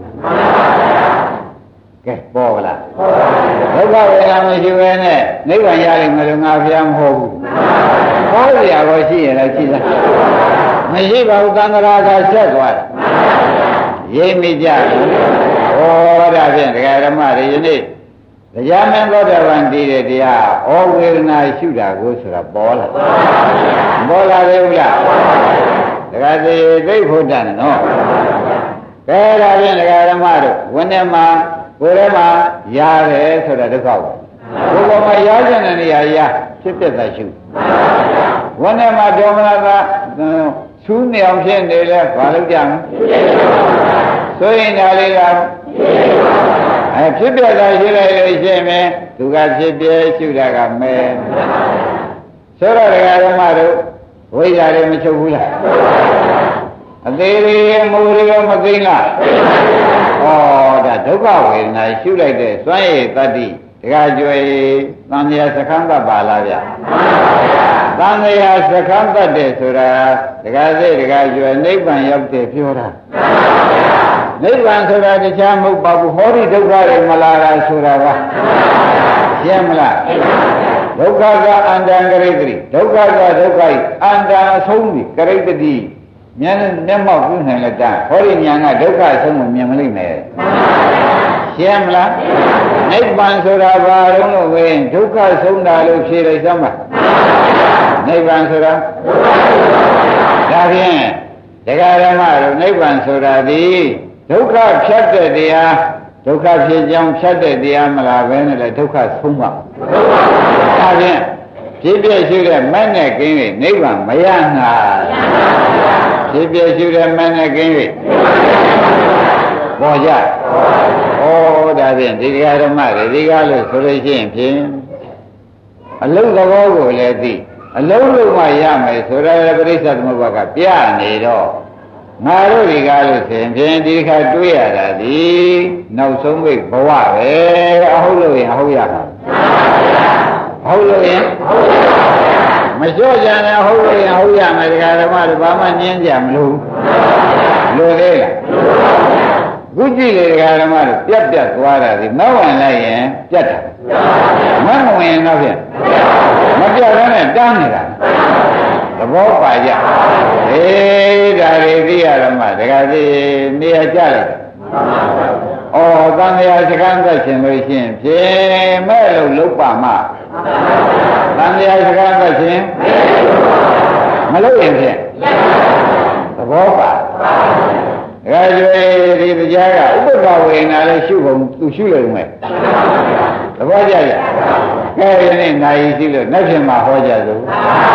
ကဲပေါ်လားဒုက္ခဝေဒနာမရှိပဲနဲ့နိဗ္ဗာန်ရလိမ့်မယ်လို့ငါဘုရားမဟောဘူးဟောရရောရှိရလားရှိလားမရှိပါဘူးသံဃာကဆက်သွားတယ်ရိပ်မိကြဟောဒါဖြင့်ဒကာဓမ္မတွေယနေ့တရားမင်းသောတာပန်တည်တဲ့တရားဩဝေဒနာရှုတာကိုဆိုတာပေါ်လာပေါ်လာတယ်ဟုတ်လားဒကာသေးသိဖို့တန်နော်ကဲဒါဖြင့်ဒကာဓမ္မတို့ဝင်းထဲမှာကိုယ်ထဲမှာရတယ်ဆိုတာဒုက္ခကိုဘုရားမှာရကြတဲ့နေရာရဖြစ်ဖြစ်သာရှုဝင်းထဲမှာဒေါမနကဆူးနေအောင်ဖြစ်နေလဲဘာလုပ်ကြမလဲဆိုရင်ဒါလေးကအဲဖြစ်ပြတာရှိလိုက်လို့ရှိရင်သူကဖြစ်ပြရှုတာကမဲဆိုတော့ဒကာဓမ္မတို့ဝိဇ္ဇာတွေမချုပ်ဘူးလားအသေးလေးမူတွေမသိလားဩဒါဒုက္ခဝေဒနာရှုလိုက်တဲ့စွမ်းရည်တတ္တိဒကာကျွေသံဃာစခန်းတတ်ပါလားဗျသံဃာစခန်းတတ်တယ်ဆိုတာဒကာစိတ်ဒကာကျွေနိဗ္ဗာန်ရောက်တယ်ပြောတာနိဗ္ဗာန်ဆိုတာတရားမဟုတ်ပါဘူးဟောဒီဒုက္ခတွေမလာတာဆိုတာပါရှင်းမလားဒုက္ခကအန္တံကရိတ္တိဒုက္ခကဒုက္ခဤအန္တံအဆုံးသည်ကရိတ္တိဉာဏ်နဲ့မျက်မှောက်ပြုနိုင်လက်တဟောဒီဉာဏ်ကဒုက္ခအဆုံးကိုမြင်မလိမ့်မယ်ရှင်းမလားနိဗ္ဗာန်ဆိုတာဘာလို့လို့ဝင်းဒုက္ခဆုံးတာလို့ဖြေလိုက်စမ်းပါနိဗ္ဗာန်ဆိုတာဒါဖြင့်ဒကာဓမ္မတို့နိဗ္ဗာန်ဆိုတာဒီဒုက္ခဖြတ်တဲ့တရားဒုက္ခဖြစ်ကြောင်းဖြတ်တဲ့တရားမလားပဲနဲ့ဒုက္ခဆုံးပါဒါဖြင့်ဖြစ်ပြရှိတဲ့မဲ့နဲ့ကင်း၍နိဗ္ဗာန်မရနိုင်ဖြစ်ပြရှိတဲ့မဲ့နဲ့ကင်း၍ပေါ်ကြဩဒါဖြင့်ဒီတရားဓမ္မတွေဒီကားလို့ဆိုလို့ရှိရင်ဖြင့်အလုံးသဘောကိုလည်းသိအလုံးလုံးမှရမယ်ဆိုရတဲ့ပရိစ္ဆေသမုပ္ပါကပြနေတော့ငါတို့ဒီကားလို့ဆိုရင်ဖြင့်ဒီခါတွေးရတာဒီနောက်ဆုံးမိတ်ဘဝပဲအဟုတ်လို့ရင်အဟုတ်ရမှာဘဟုတ်လို့ရင်မလျှော့ကြနဲ့ဟုတ်လို့ရင်ဟုတ်ရမယ်ဒကာဓမ္မတွေဘာမှညင်းကြမလို့လို့သေးလားခုကြည့်လေဒကာဓမ္မတွေပြတ်ပြတ်သွားတာဒီမဝင်လိုက်ရင်ပြတ်တာမဝင်ရင်တော့ဖြင့်မပြတ်တော့နဲ့တန်းနေတာသဘောပါကြအေးဒါတွေသိရဓမ္မဒကာကြီးနေရာကြလိုက်ဩသံဃာစကံသက်ရှင်လို့ရှိရင်ဖြင့်မဲ့လို့လုတ်ပါမသံဃာစကံသက်ရှင်မလုတ်ရင်ဖြင့်သဘောပါဒကာကြီးဒီတရားကဥပ္ပဒဝေနာလေးရှုဖို့သူရှုလို့မယ်သဘောကျကြကဲဒီနေ့နိုင်ရှိလို့နောက်ရှင်မှာဟောကြစို့